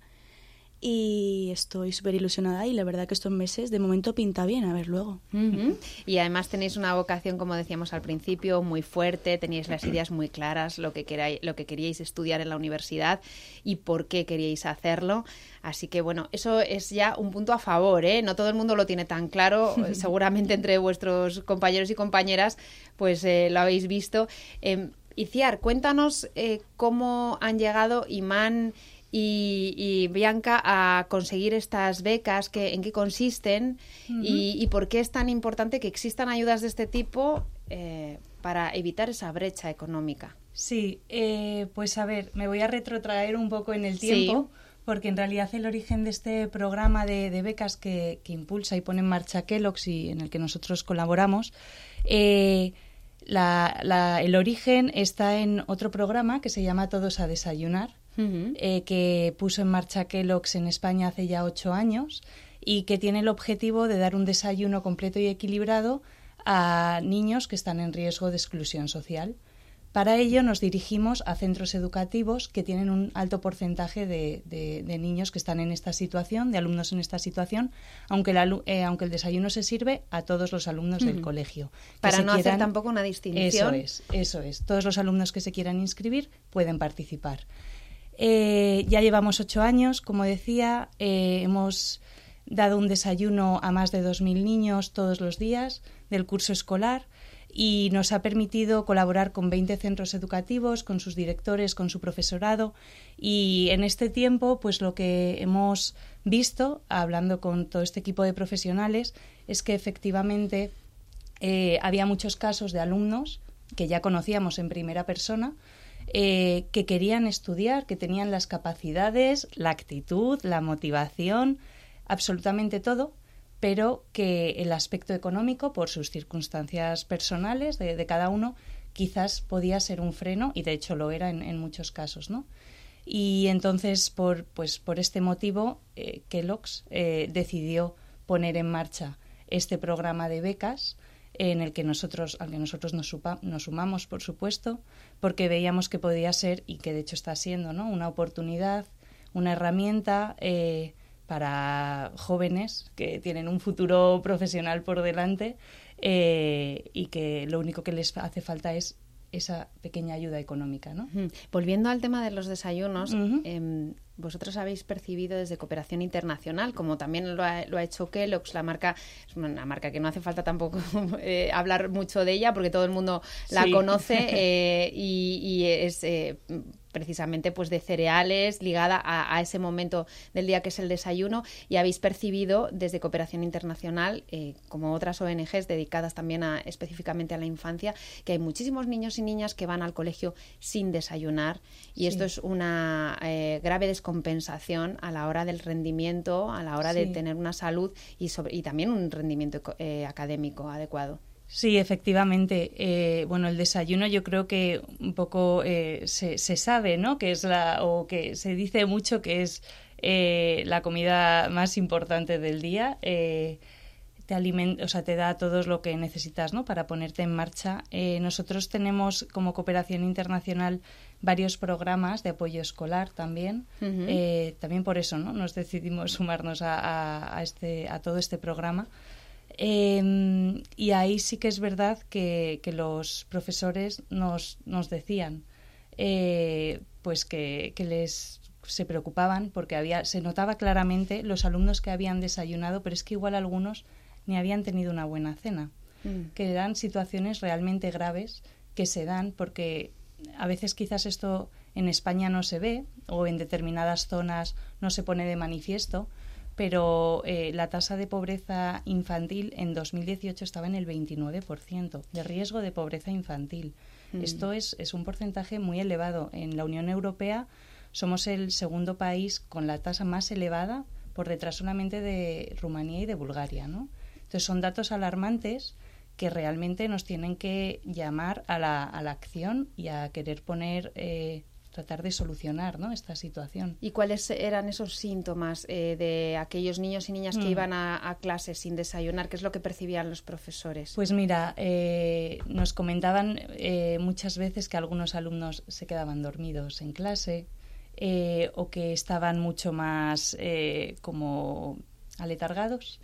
S6: Y estoy súper ilusionada y la verdad que estos meses de momento pinta bien, a ver luego.
S2: Y además tenéis una vocación, como decíamos al principio, muy fuerte, teníais las ideas muy claras, lo que queríais estudiar en la universidad y por qué queríais hacerlo. Así que bueno, eso es ya un punto a favor, ¿eh? No todo el mundo lo tiene tan claro, seguramente entre vuestros compañeros y compañeras pues lo habéis visto. Itziar, cuéntanos cómo han llegado Iman y Bianca a conseguir estas becas, en qué consisten y por qué es tan importante que existan ayudas de este tipo para evitar esa brecha económica.
S7: Sí, pues a ver, me voy a retrotraer un poco en el tiempo, porque en realidad el origen de este programa de becas que impulsa y pone en marcha Kellogg's y en el que nosotros colaboramos, el origen está en otro programa que se llama Todos a Desayunar, que puso en marcha Kellogg's en España hace ya 8 años y que tiene el objetivo de dar un desayuno completo y equilibrado a niños que están en riesgo de exclusión social. Para ello nos dirigimos a centros educativos que tienen un alto porcentaje de niños que están en esta situación, de alumnos en esta situación, aunque el desayuno se sirve a todos los alumnos del colegio.
S2: Para no hacer tampoco una distinción.
S7: Eso es. Todos los alumnos que se quieran inscribir pueden participar. Ya llevamos 8 años, como decía, hemos dado un desayuno a más de 2.000 niños todos los días del curso escolar y nos ha permitido colaborar con 20 centros educativos, con sus directores, con su profesorado, y en este tiempo pues lo que hemos visto, hablando con todo este equipo de profesionales, es que efectivamente había muchos casos de alumnos que ya conocíamos en primera persona, que querían estudiar, que tenían las capacidades, la actitud, la motivación, absolutamente todo, pero que el aspecto económico, por sus circunstancias personales de cada uno, quizás podía ser un freno, y de hecho lo era en muchos casos, ¿no? Y entonces, por este motivo, Kellogg's decidió poner en marcha este programa de becas, al que nosotros nos sumamos, por supuesto, porque veíamos que podía ser, y que de hecho está siendo, ¿no?, una oportunidad, una herramienta para jóvenes que tienen un futuro profesional por delante, y que lo único que les hace falta es esa pequeña ayuda económica, ¿no?
S2: Volviendo al tema de los desayunos, vosotros habéis percibido desde Cooperación Internacional, como también lo ha hecho Kellogg's, la marca, es una marca que no hace falta tampoco hablar mucho de ella, porque todo el mundo la conoce, y es precisamente pues de cereales, ligada a ese momento del día que es el desayuno, y habéis percibido desde Cooperación Internacional, como otras ONGs dedicadas también específicamente a la infancia, que hay muchísimos niños y niñas que van al colegio sin desayunar, y esto es una grave descompensación a la hora del rendimiento, a la hora de tener una salud y también un rendimiento académico adecuado.
S7: Sí, efectivamente. Bueno, el desayuno yo creo que un poco se sabe, ¿no?, que es o que se dice mucho que es la comida más importante del día. Te alimenta, o sea, te da todo lo que necesitas, ¿no?, para ponerte en marcha. Nosotros tenemos como Cooperación Internacional varios programas de apoyo escolar también. También por eso, ¿no?, nos decidimos sumarnos a todo este programa. Y ahí sí que es verdad que los profesores nos decían pues que se preocupaban porque se notaba claramente los alumnos que habían desayunado, pero es que igual algunos ni habían tenido una buena cena, que eran situaciones realmente graves que se dan porque a veces quizás esto en España no se ve, o en determinadas zonas no se pone de manifiesto, pero la tasa de pobreza infantil en 2018 estaba en el 29% de riesgo de pobreza infantil. Esto es un porcentaje muy elevado. En la Unión Europea somos el segundo país con la tasa más elevada, por detrás solamente de Rumanía y de Bulgaria, ¿no? Entonces son datos alarmantes que realmente nos tienen que llamar a la acción y a querer tratar de solucionar, ¿no?, esta situación.
S2: ¿Y cuáles eran esos síntomas de aquellos niños y niñas que iban a clases sin desayunar? ¿Qué es lo que percibían los profesores?
S7: Pues mira, nos comentaban muchas veces que algunos alumnos se quedaban dormidos en clase, o que estaban mucho más como aletargados.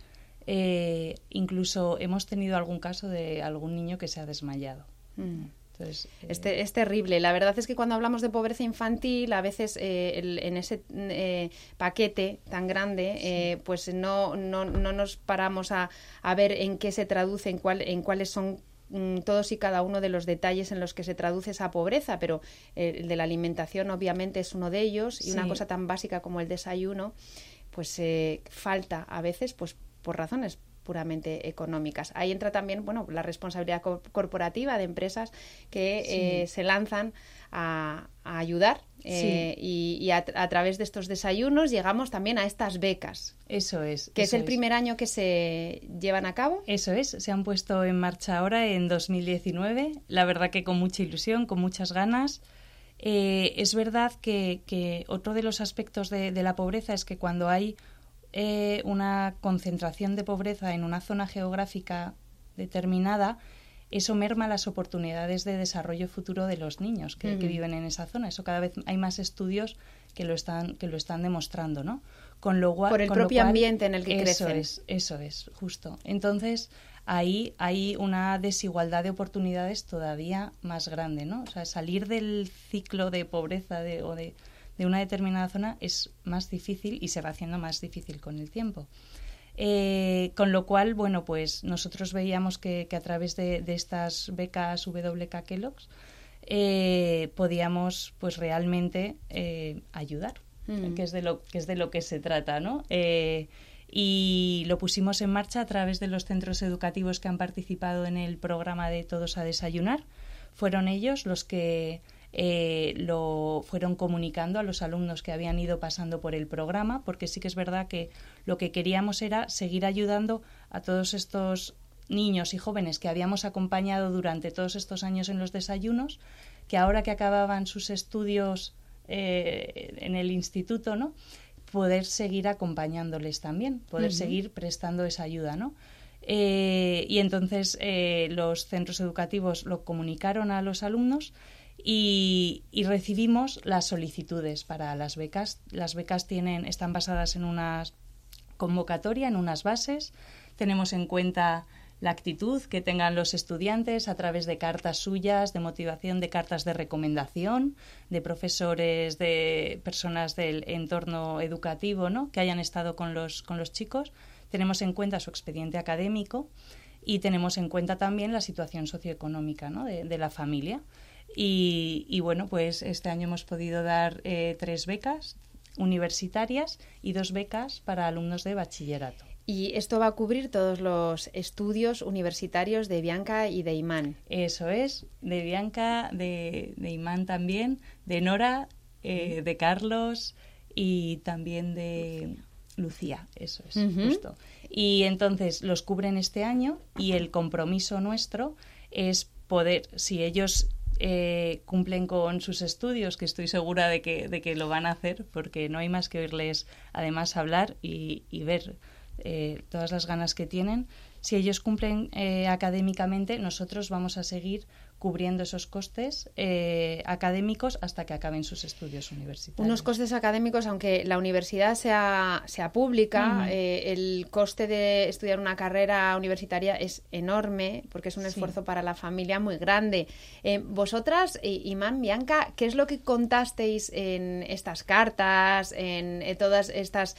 S7: Incluso hemos tenido algún caso de algún niño que se ha desmayado. Entonces,
S2: es terrible. La verdad es que cuando hablamos de pobreza infantil, a veces en ese paquete tan grande, pues no nos paramos a ver en qué se traduce, en cuáles son todos y cada uno de los detalles en los que se traduce esa pobreza, pero el de la alimentación obviamente es uno de ellos, y una cosa tan básica como el desayuno, pues falta a veces pues por razones puramente económicas. Ahí entra también, bueno, la responsabilidad corporativa de empresas que se lanzan a ayudar, y a través de estos desayunos llegamos también a estas becas.
S7: Eso es.
S2: Que es el primer año que se llevan a cabo.
S7: Eso es, se han puesto en marcha ahora en 2019, la verdad que con mucha ilusión, con muchas ganas. Es verdad que otro de los aspectos de la pobreza es que cuando hay una concentración de pobreza en una zona geográfica determinada, eso merma las oportunidades de desarrollo futuro de los niños que viven en esa zona. Eso cada vez hay más estudios que lo están demostrando, ¿no? Con lo cual,
S2: por el propio ambiente en el que crecen.
S7: Eso es, justo. Entonces, ahí hay una desigualdad de oportunidades todavía más grande, ¿no? O sea, salir del ciclo de pobreza de una determinada zona es más difícil y se va haciendo más difícil con el tiempo. Con lo cual, bueno, pues nosotros veíamos que a través de estas becas WK Kellogg's podíamos pues realmente ayudar, que es de lo que se trata, ¿no? Y lo pusimos en marcha a través de los centros educativos que han participado en el programa de Todos a Desayunar. Fueron ellos los que lo fueron comunicando a los alumnos que habían ido pasando por el programa, porque sí que es verdad que lo que queríamos era seguir ayudando a todos estos niños y jóvenes que habíamos acompañado durante todos estos años en los desayunos, que ahora que acababan sus estudios en el instituto, ¿no?, poder seguir acompañándoles también, poder seguir prestando esa ayuda, ¿no? Y entonces los centros educativos lo comunicaron a los alumnos y recibimos las solicitudes para las becas. Las becas están basadas en una convocatoria, en unas bases. Tenemos en cuenta la actitud que tengan los estudiantes a través de cartas suyas de motivación, de cartas de recomendación, de profesores, de personas del entorno educativo, ¿no?, que hayan estado con los chicos. Tenemos en cuenta su expediente académico y tenemos en cuenta también la situación socioeconómica, ¿no?, de la familia. Y bueno, pues este año hemos podido dar 3 becas universitarias y 2 becas para alumnos de bachillerato.
S2: Y esto va a cubrir todos los estudios universitarios de Bianca y de Imán.
S7: Eso es, de Bianca, de Imán también, de Nora, de Carlos y también de Lucía, eso es, justo. Y entonces los cubren este año y el compromiso nuestro es poder, si ellos cumplen con sus estudios, que estoy segura de que lo van a hacer, porque no hay más que oírles además hablar y ver todas las ganas que tienen. Si ellos cumplen académicamente, nosotros vamos a seguir cubriendo esos costes académicos hasta que acaben sus estudios universitarios.
S2: Unos costes académicos, aunque la universidad sea pública, el coste de estudiar una carrera universitaria es enorme, porque es un esfuerzo para la familia muy grande. Vosotras, Imán, Bianca, ¿qué es lo que contasteis en estas cartas, en todas estos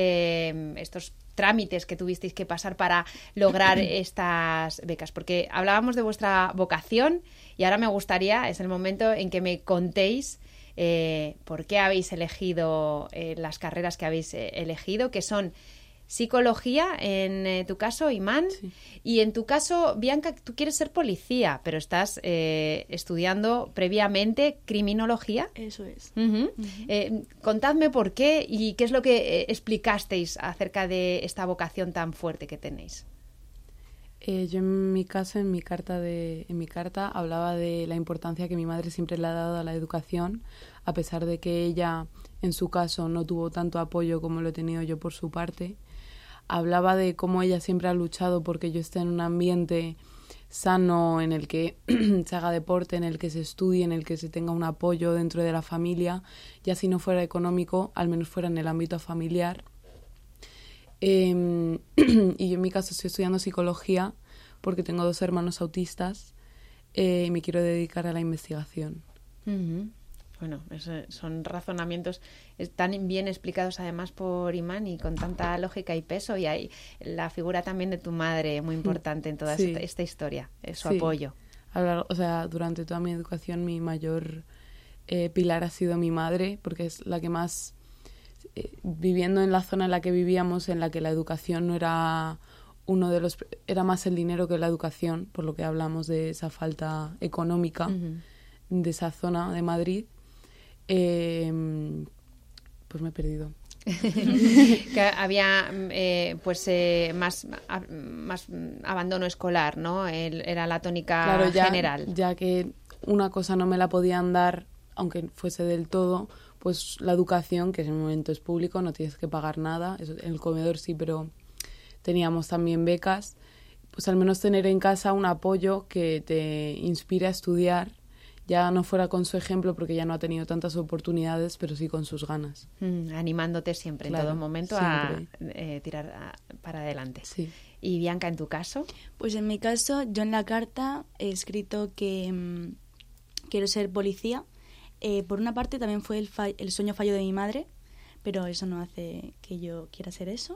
S2: trámites que tuvisteis que pasar para lograr estas becas? Porque hablábamos de vuestra vocación y ahora me gustaría, es el momento en que me contéis por qué habéis elegido las carreras que habéis elegido, que son psicología, en tu caso, Imán, y en tu caso, Bianca, tú quieres ser policía, pero estás estudiando previamente criminología.
S6: Eso es.
S2: Contadme por qué y qué es lo que explicasteis acerca de esta vocación tan fuerte que tenéis.
S5: Yo en mi caso, en mi carta hablaba de la importancia que mi madre siempre le ha dado a la educación, a pesar de que ella, en su caso, no tuvo tanto apoyo como lo he tenido yo por su parte. Hablaba de cómo ella siempre ha luchado porque yo esté en un ambiente sano, en el que se haga deporte, en el que se estudie, en el que se tenga un apoyo dentro de la familia, ya si no fuera económico, al menos fuera en el ámbito familiar. Y yo en mi caso estoy estudiando psicología porque tengo 2 hermanos autistas y me quiero dedicar a la investigación.
S2: Bueno, son razonamientos tan bien explicados además por Imán y con tanta lógica y peso, y hay la figura también de tu madre muy importante en toda esta historia, su apoyo.
S5: Durante toda mi educación mi mayor pilar ha sido mi madre, porque es la que más, viviendo en la zona en la que vivíamos, en la que la educación no era era más el dinero que la educación, por lo que hablamos de esa falta económica de esa zona de Madrid. Pues me he perdido.
S2: Que había más abandono escolar, ¿no? Era la tónica general.
S5: Ya que una cosa no me la podían dar, aunque fuese del todo, pues la educación, que en el momento es público, no tienes que pagar nada. En el comedor sí, pero teníamos también becas. Pues al menos tener en casa un apoyo que te inspire a estudiar, ya no fuera con su ejemplo porque ya no ha tenido tantas oportunidades, pero sí con sus ganas.
S2: Animándote siempre, en todo momento, siempre. A tirar para adelante.
S5: Sí.
S2: ¿Y Bianca, en tu caso?
S6: Pues en mi caso, yo en la carta he escrito que quiero ser policía. Por una parte también fue el sueño fallo de mi madre, pero eso no hace que yo quiera ser eso.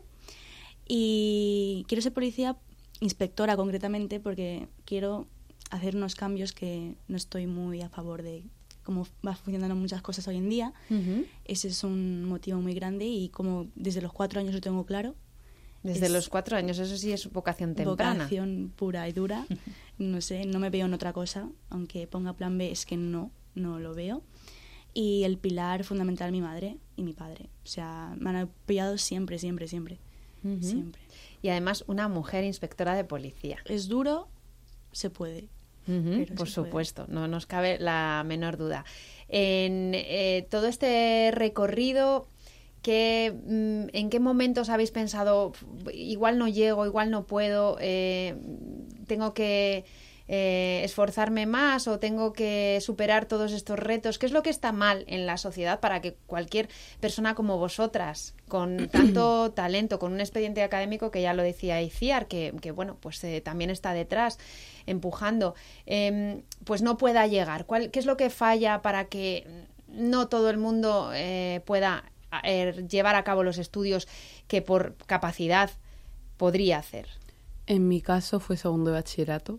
S6: Y quiero ser policía, inspectora concretamente, porque quiero hacer unos cambios que no estoy muy a favor de cómo va funcionando muchas cosas hoy en día. Ese es un motivo muy grande y como desde los 4 años lo tengo claro.
S2: Desde los 4 años, eso sí es vocación temprana.
S6: Vocación pura y dura. No sé, no me veo en otra cosa, aunque ponga plan B, es que no no lo veo. Y el pilar fundamental, mi madre y mi padre. O sea, me han apoyado siempre, siempre, siempre. Siempre.
S2: Y además una mujer inspectora de policía.
S6: Es duro, se puede.
S2: Por supuesto, no nos cabe la menor duda. En todo este recorrido, ¿en qué momentos habéis pensado, igual no llego, igual no puedo, tengo que esforzarme más o tengo que superar todos estos retos? ¿Qué es lo que está mal en la sociedad para que cualquier persona como vosotras, con tanto talento, con un expediente académico que ya lo decía Itziar, que bueno, pues también está detrás empujando, pues no pueda llegar? ¿Qué es lo que falla para que no todo el mundo pueda llevar a cabo los estudios que por capacidad podría hacer?
S5: En mi caso fue segundo de bachillerato.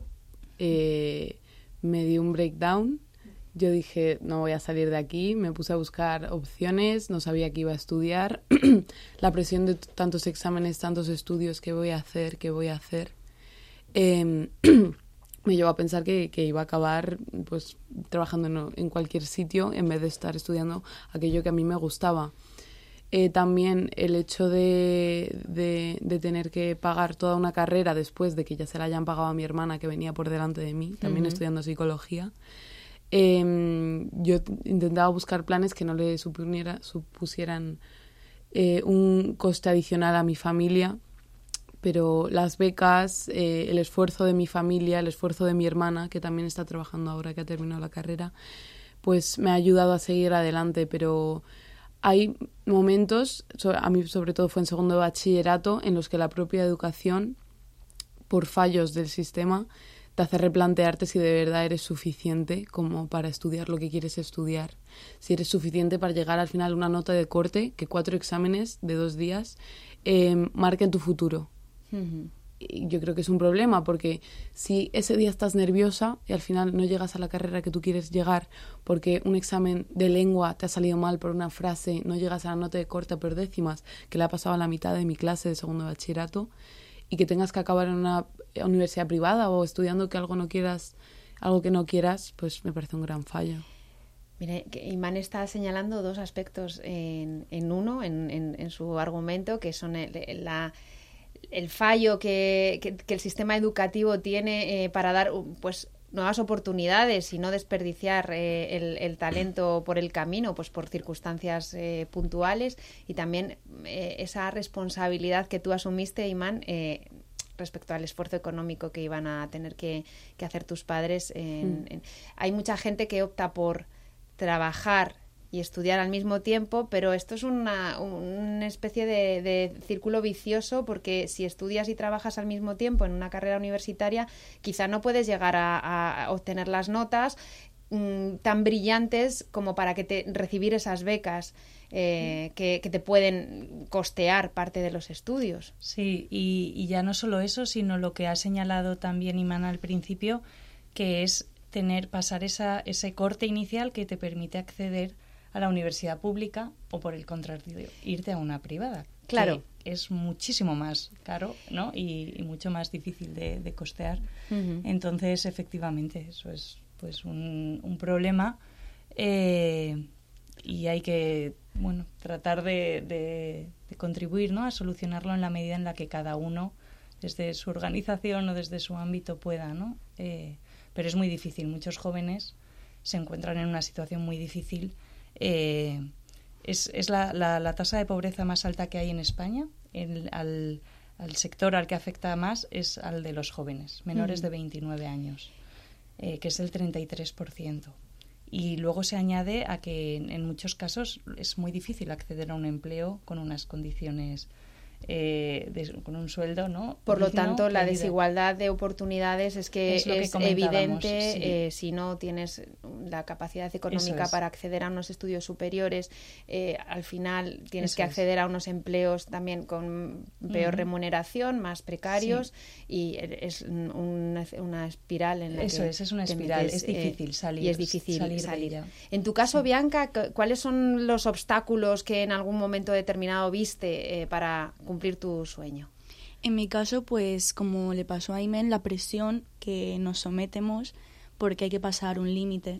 S5: Me dio un breakdown. Yo dije, no voy a salir de aquí. Me puse a buscar opciones, no sabía qué iba a estudiar. La presión de tantos exámenes, tantos estudios, ¿qué voy a hacer? Me llevó a pensar que iba a acabar pues trabajando en cualquier sitio en vez de estar estudiando aquello que a mí me gustaba. También el hecho de tener que pagar toda una carrera después de que ya se la hayan pagado a mi hermana, que venía por delante de mí, también estudiando psicología. Yo intentaba buscar planes que no le supusieran un coste adicional a mi familia, pero las becas, el esfuerzo de mi familia, el esfuerzo de mi hermana, que también está trabajando ahora que ha terminado la carrera, pues me ha ayudado a seguir adelante. Pero hay momentos, a mí sobre todo fue en segundo de bachillerato, en los que la propia educación, por fallos del sistema, te hace replantearte si de verdad eres suficiente como para estudiar lo que quieres estudiar. Si eres suficiente para llegar al final a una nota de corte, que 4 exámenes de 2 días marquen tu futuro. Y yo creo que es un problema, porque si ese día estás nerviosa y al final no llegas a la carrera que tú quieres llegar porque un examen de lengua te ha salido mal por una frase, no llegas a la nota de corte por décimas, que le ha pasado a la mitad de mi clase de segundo de bachillerato, y que tengas que acabar en una universidad privada o estudiando algo que no quieras, pues me parece un gran fallo.
S2: Mire, Iman está señalando 2 aspectos en su argumento, que son el fallo que el sistema educativo tiene para dar pues nuevas oportunidades y no desperdiciar el talento por el camino, pues por circunstancias puntuales, y también esa responsabilidad que tú asumiste, Iman, respecto al esfuerzo económico que iban a tener que hacer tus padres. Hay mucha gente que opta por trabajar y estudiar al mismo tiempo, pero esto es una especie de círculo vicioso, porque si estudias y trabajas al mismo tiempo en una carrera universitaria, quizá no puedes llegar a obtener las notas tan brillantes como para recibir esas becas que te pueden costear parte de los estudios.
S7: Sí, y ya no solo eso, sino lo que ha señalado también Iman al principio, que es pasar ese corte inicial que te permite acceder a la universidad pública, o por el contrario, irte a una privada.
S2: Claro.
S7: Que es muchísimo más caro, ¿no? Y mucho más difícil de costear. Entonces, efectivamente, eso es pues un problema, y hay que tratar de contribuir, ¿no?, a solucionarlo en la medida en la que cada uno, desde su organización o desde su ámbito, pueda, ¿no? Pero es muy difícil. Muchos jóvenes se encuentran en una situación muy difícil. Es la tasa de pobreza más alta que hay en España. Al sector al que afecta más es al de los jóvenes, menores de 29 años, que es el 33%. Y luego se añade a que en muchos casos es muy difícil acceder a un empleo con unas condiciones, con un sueldo, ¿no?
S2: Por lo tanto, la desigualdad de oportunidades es evidente. Si no tienes la capacidad económica para acceder a unos estudios superiores, al final tienes que acceder a unos empleos también con peor remuneración, más precarios, y es una espiral en la
S7: es una espiral. Es difícil salir.
S2: Y es difícil salir. En tu caso,
S7: sí.
S2: Bianca, ¿cuáles son los obstáculos que en algún momento determinado viste para cumplir tu sueño?
S6: En mi caso, pues como le pasó a Imen, la presión que nos sometemos, porque hay que pasar un límite,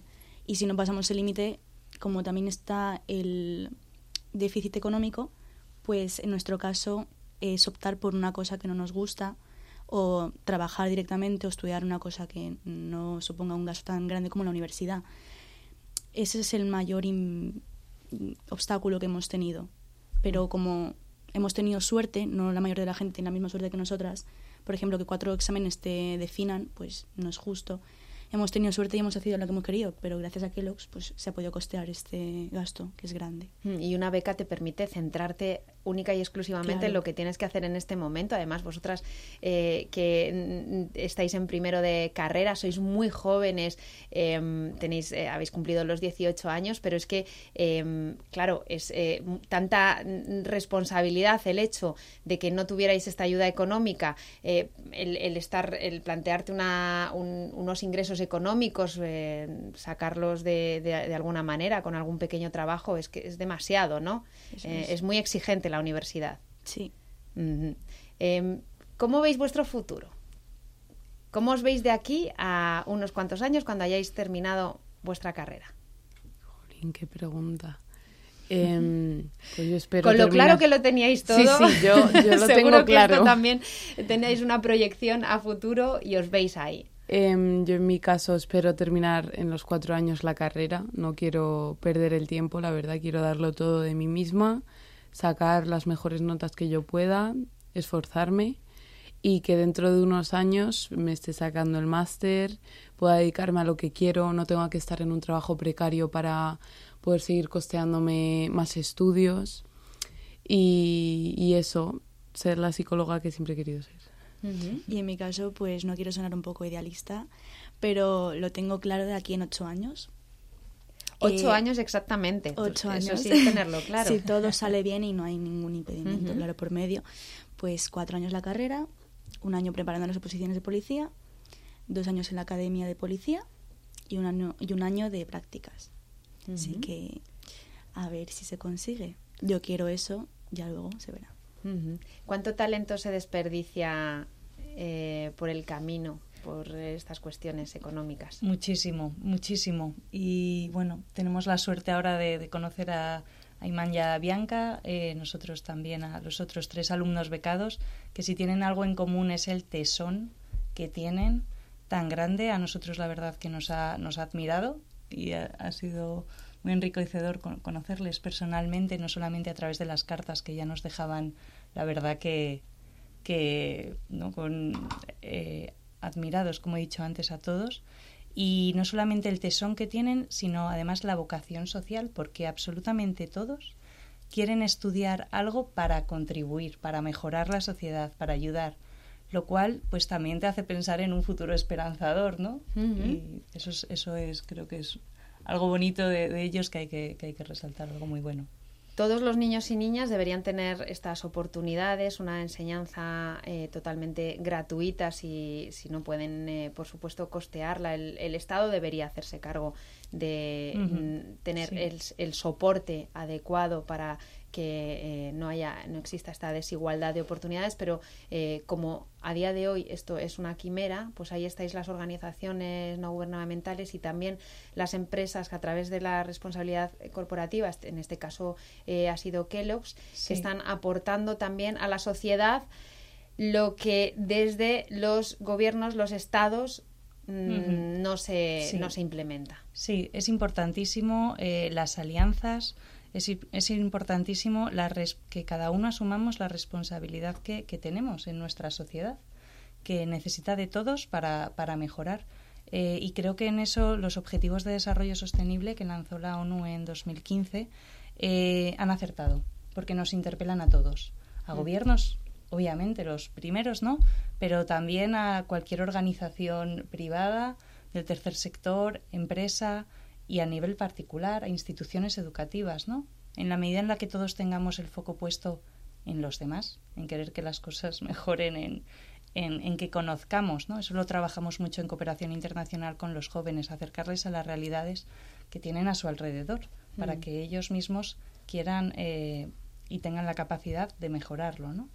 S6: Y si no pasamos el límite, como también está el déficit económico, pues en nuestro caso es optar por una cosa que no nos gusta, o trabajar directamente o estudiar una cosa que no suponga un gasto tan grande como la universidad. Ese es el mayor obstáculo que hemos tenido. Pero como hemos tenido suerte, no la mayoría de la gente tiene la misma suerte que nosotras, por ejemplo, que 4 exámenes te definan, pues no es justo. Hemos tenido suerte y hemos accedido a lo que hemos querido, pero gracias a Kellogg's pues se ha podido costear este gasto, que es grande.
S2: Y una beca te permite centrarte única y exclusivamente en lo que tienes que hacer en este momento. Además, vosotras que estáis en primero de carrera, sois muy jóvenes, habéis cumplido los 18 años, pero es que, claro, es tanta responsabilidad el hecho de que no tuvierais esta ayuda económica, el plantearte unos ingresos económicos, sacarlos de alguna manera con algún pequeño trabajo, es que es demasiado, ¿no? Es muy exigente la universidad.
S6: Sí.
S2: ¿Cómo veis vuestro futuro? ¿Cómo os veis de aquí a unos cuantos años cuando hayáis terminado vuestra carrera?
S5: Jolín, qué pregunta. Pues yo espero
S2: con lo claro que lo teníais todo.
S5: Sí, yo lo
S2: tengo
S5: claro.
S2: Seguro que también tenéis una proyección a futuro y os veis ahí.
S5: Yo en mi caso espero terminar en los 4 años la carrera. No quiero perder el tiempo, la verdad. Quiero darlo todo de mí misma, sacar las mejores notas que yo pueda, esforzarme y que dentro de unos años me esté sacando el máster, pueda dedicarme a lo que quiero, no tenga que estar en un trabajo precario para poder seguir costeándome más estudios y eso, ser la psicóloga que siempre he querido ser.
S6: Y en mi caso, pues no quiero sonar un poco idealista, pero lo tengo claro de aquí en 8 años.
S2: 8 años exactamente.
S6: 8 años.
S2: Eso sí es tenerlo claro.
S6: Si todo sale bien y no hay ningún impedimento, claro, por medio, pues 4 años la carrera, 1 año preparando las oposiciones de policía, 2 años en la academia de policía y un año de prácticas. Así que a ver si se consigue. Yo quiero eso, ya luego se verá.
S2: ¿Cuánto talento se desperdicia por el camino, por estas cuestiones económicas?
S7: Muchísimo, muchísimo. Y bueno, tenemos la suerte ahora de conocer a Iman y a Bianca, nosotros también a los otros 3 alumnos becados, que si tienen algo en común es el tesón que tienen tan grande. A nosotros la verdad que nos ha admirado y ha sido muy enriquecedor conocerles personalmente, no solamente a través de las cartas que ya nos dejaban, la verdad que ¿no? Admirados, como he dicho antes, a todos. Y no solamente el tesón que tienen, sino además la vocación social, porque absolutamente todos quieren estudiar algo para contribuir, para mejorar la sociedad, para ayudar, lo cual pues también te hace pensar en un futuro esperanzador, ¿no? Y eso es, creo que es algo bonito de ellos que hay que resaltar, algo muy bueno.
S2: Todos los niños y niñas deberían tener estas oportunidades, una enseñanza totalmente gratuita. Si no pueden, por supuesto, costearla, el Estado debería hacerse cargo de tener el soporte adecuado para que no exista esta desigualdad de oportunidades, pero como a día de hoy esto es una quimera, pues ahí estáis las organizaciones no gubernamentales y también las empresas que a través de la responsabilidad corporativa, en este caso ha sido Kellogg's, que están aportando también a la sociedad lo que desde los gobiernos, los estados, no se implementa.
S7: Sí, es importantísimo las alianzas. Es importantísimo que cada uno asumamos la responsabilidad que tenemos en nuestra sociedad, que necesita de todos para mejorar. Y creo que en eso los Objetivos de Desarrollo Sostenible que lanzó la ONU en 2015 han acertado, porque nos interpelan a todos, a gobiernos, obviamente los primeros, ¿no? Pero también a cualquier organización privada, del tercer sector, empresa, y a nivel particular, a instituciones educativas, ¿no? En la medida en la que todos tengamos el foco puesto en los demás, en querer que las cosas mejoren, en que conozcamos, ¿no? Eso lo trabajamos mucho en cooperación internacional con los jóvenes, acercarles a las realidades que tienen a su alrededor, para que ellos mismos quieran y tengan la capacidad de mejorarlo, ¿no?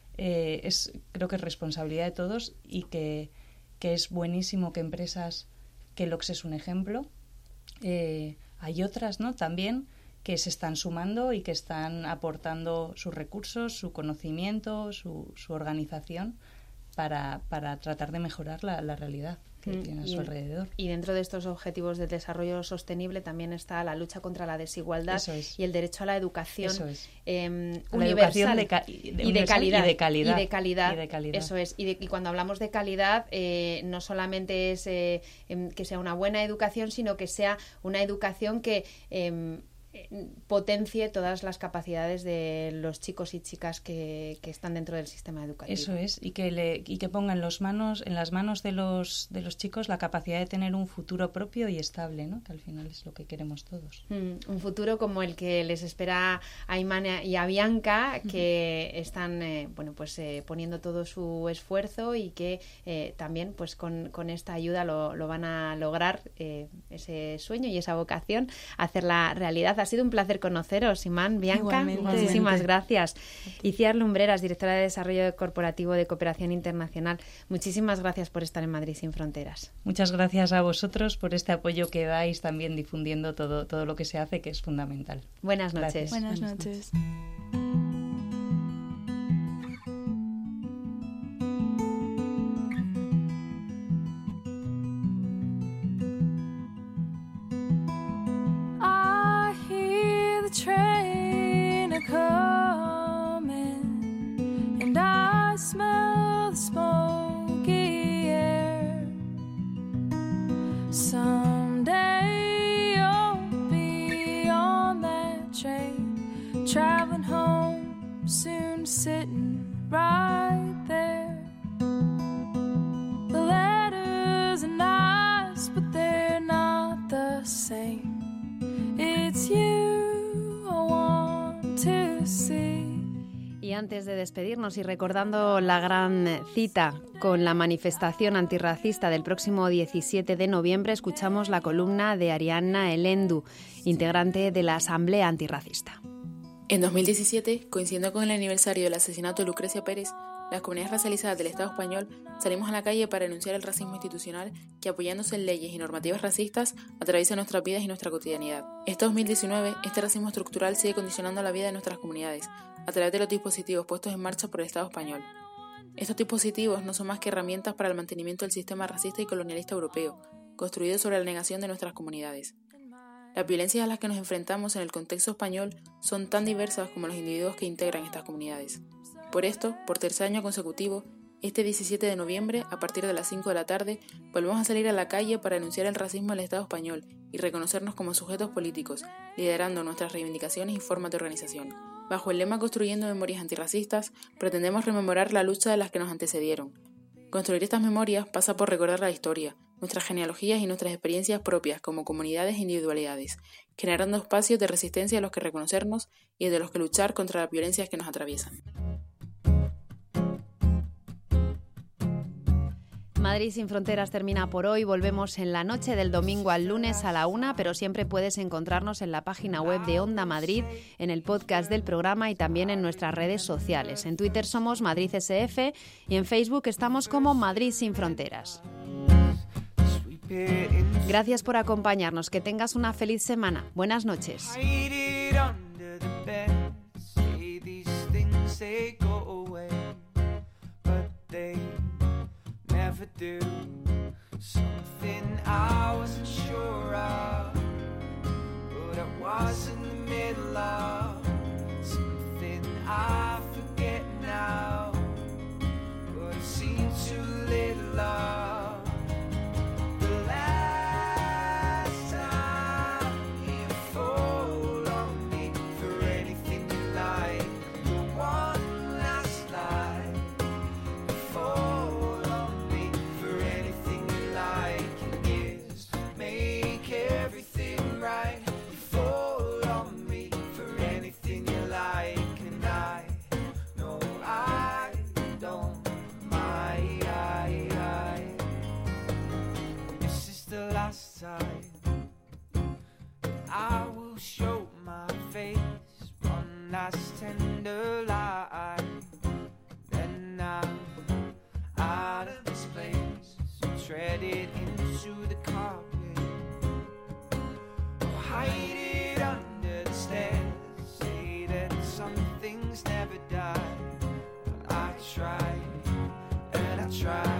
S7: Creo que es responsabilidad de todos y que es buenísimo que empresas, Kellogg's es un ejemplo, hay otras, ¿no?, también que se están sumando y que están aportando sus recursos, su conocimiento, su organización para tratar de mejorar la realidad que tiene a su alrededor.
S2: Y dentro de estos objetivos de desarrollo sostenible también está la lucha contra la desigualdad y el derecho a la educación universal y de calidad. Eso es. Y cuando hablamos de calidad, no solamente es que sea una buena educación, sino que sea una educación que potencie todas las capacidades de los chicos y chicas que están dentro del sistema educativo.
S7: Eso es, y que ponga en las manos de los chicos la capacidad de tener un futuro propio y estable, ¿no?, que al final es lo que queremos todos.
S2: Un futuro como el que les espera a Imane y a Bianca, que están poniendo todo su esfuerzo y que también pues con esta ayuda lo van a lograr, ese sueño y esa vocación, hacerla realidad. Ha sido un placer conoceros, Imane, Bianca.
S6: Igualmente.
S2: Muchísimas gracias. Iciar Lumbreras, directora de Desarrollo Corporativo de Cooperación Internacional. Muchísimas gracias por estar en Madrid sin Fronteras.
S7: Muchas gracias a vosotros por este apoyo que dais, también difundiendo todo lo que se hace, que es fundamental.
S2: Buenas noches.
S6: Buenas noches.
S3: Train a coming, and I smell the smoky air. Someday you'll be on that train, traveling home, soon sitting right there. The letters are nice, but they're not the same. It's you.
S2: Y antes de despedirnos y recordando la gran cita con la manifestación antirracista del próximo 17 de noviembre, escuchamos la columna de Arianna Elendu, integrante de la Asamblea Antirracista.
S8: En 2017, coincidiendo con el aniversario del asesinato de Lucrecia Pérez, las comunidades racializadas del Estado español salimos a la calle para denunciar el racismo institucional que, apoyándose en leyes y normativas racistas, atraviesa nuestras vidas y nuestra cotidianidad. Este 2019, este racismo estructural sigue condicionando la vida de nuestras comunidades a través de los dispositivos puestos en marcha por el Estado español. Estos dispositivos no son más que herramientas para el mantenimiento del sistema racista y colonialista europeo, construido sobre la negación de nuestras comunidades. Las violencias a las que nos enfrentamos en el contexto español son tan diversas como los individuos que integran estas comunidades. Por esto, por tercer año consecutivo, este 17 de noviembre, a partir de las 5 de la tarde, volvemos a salir a la calle para denunciar el racismo en el Estado español y reconocernos como sujetos políticos, liderando nuestras reivindicaciones y formas de organización. Bajo el lema Construyendo Memorias Antirracistas, pretendemos rememorar la lucha de las que nos antecedieron. Construir estas memorias pasa por recordar la historia, nuestras genealogías y nuestras experiencias propias como comunidades e individualidades, generando espacios de resistencia a los que reconocernos y de los que luchar contra las violencias que nos atraviesan.
S2: Madrid sin Fronteras termina por hoy. Volvemos en la noche del domingo al lunes a la 1, pero siempre puedes encontrarnos en la página web de Onda Madrid, en el podcast del programa y también en nuestras redes sociales. En Twitter somos Madrid SF y en Facebook estamos como Madrid sin Fronteras. Gracias por acompañarnos. Que tengas una feliz semana. Buenas noches.
S3: Never do something I wasn't sure of, but I was in the middle of something I forget now, but it seems too little of the last time you fall on me for anything you like, the one last lie before. I will show my face one last tender lie, then I'm out of this place, tread it into the carpet. hide it under the stairs. Say that some things never die. But I tried, and I tried.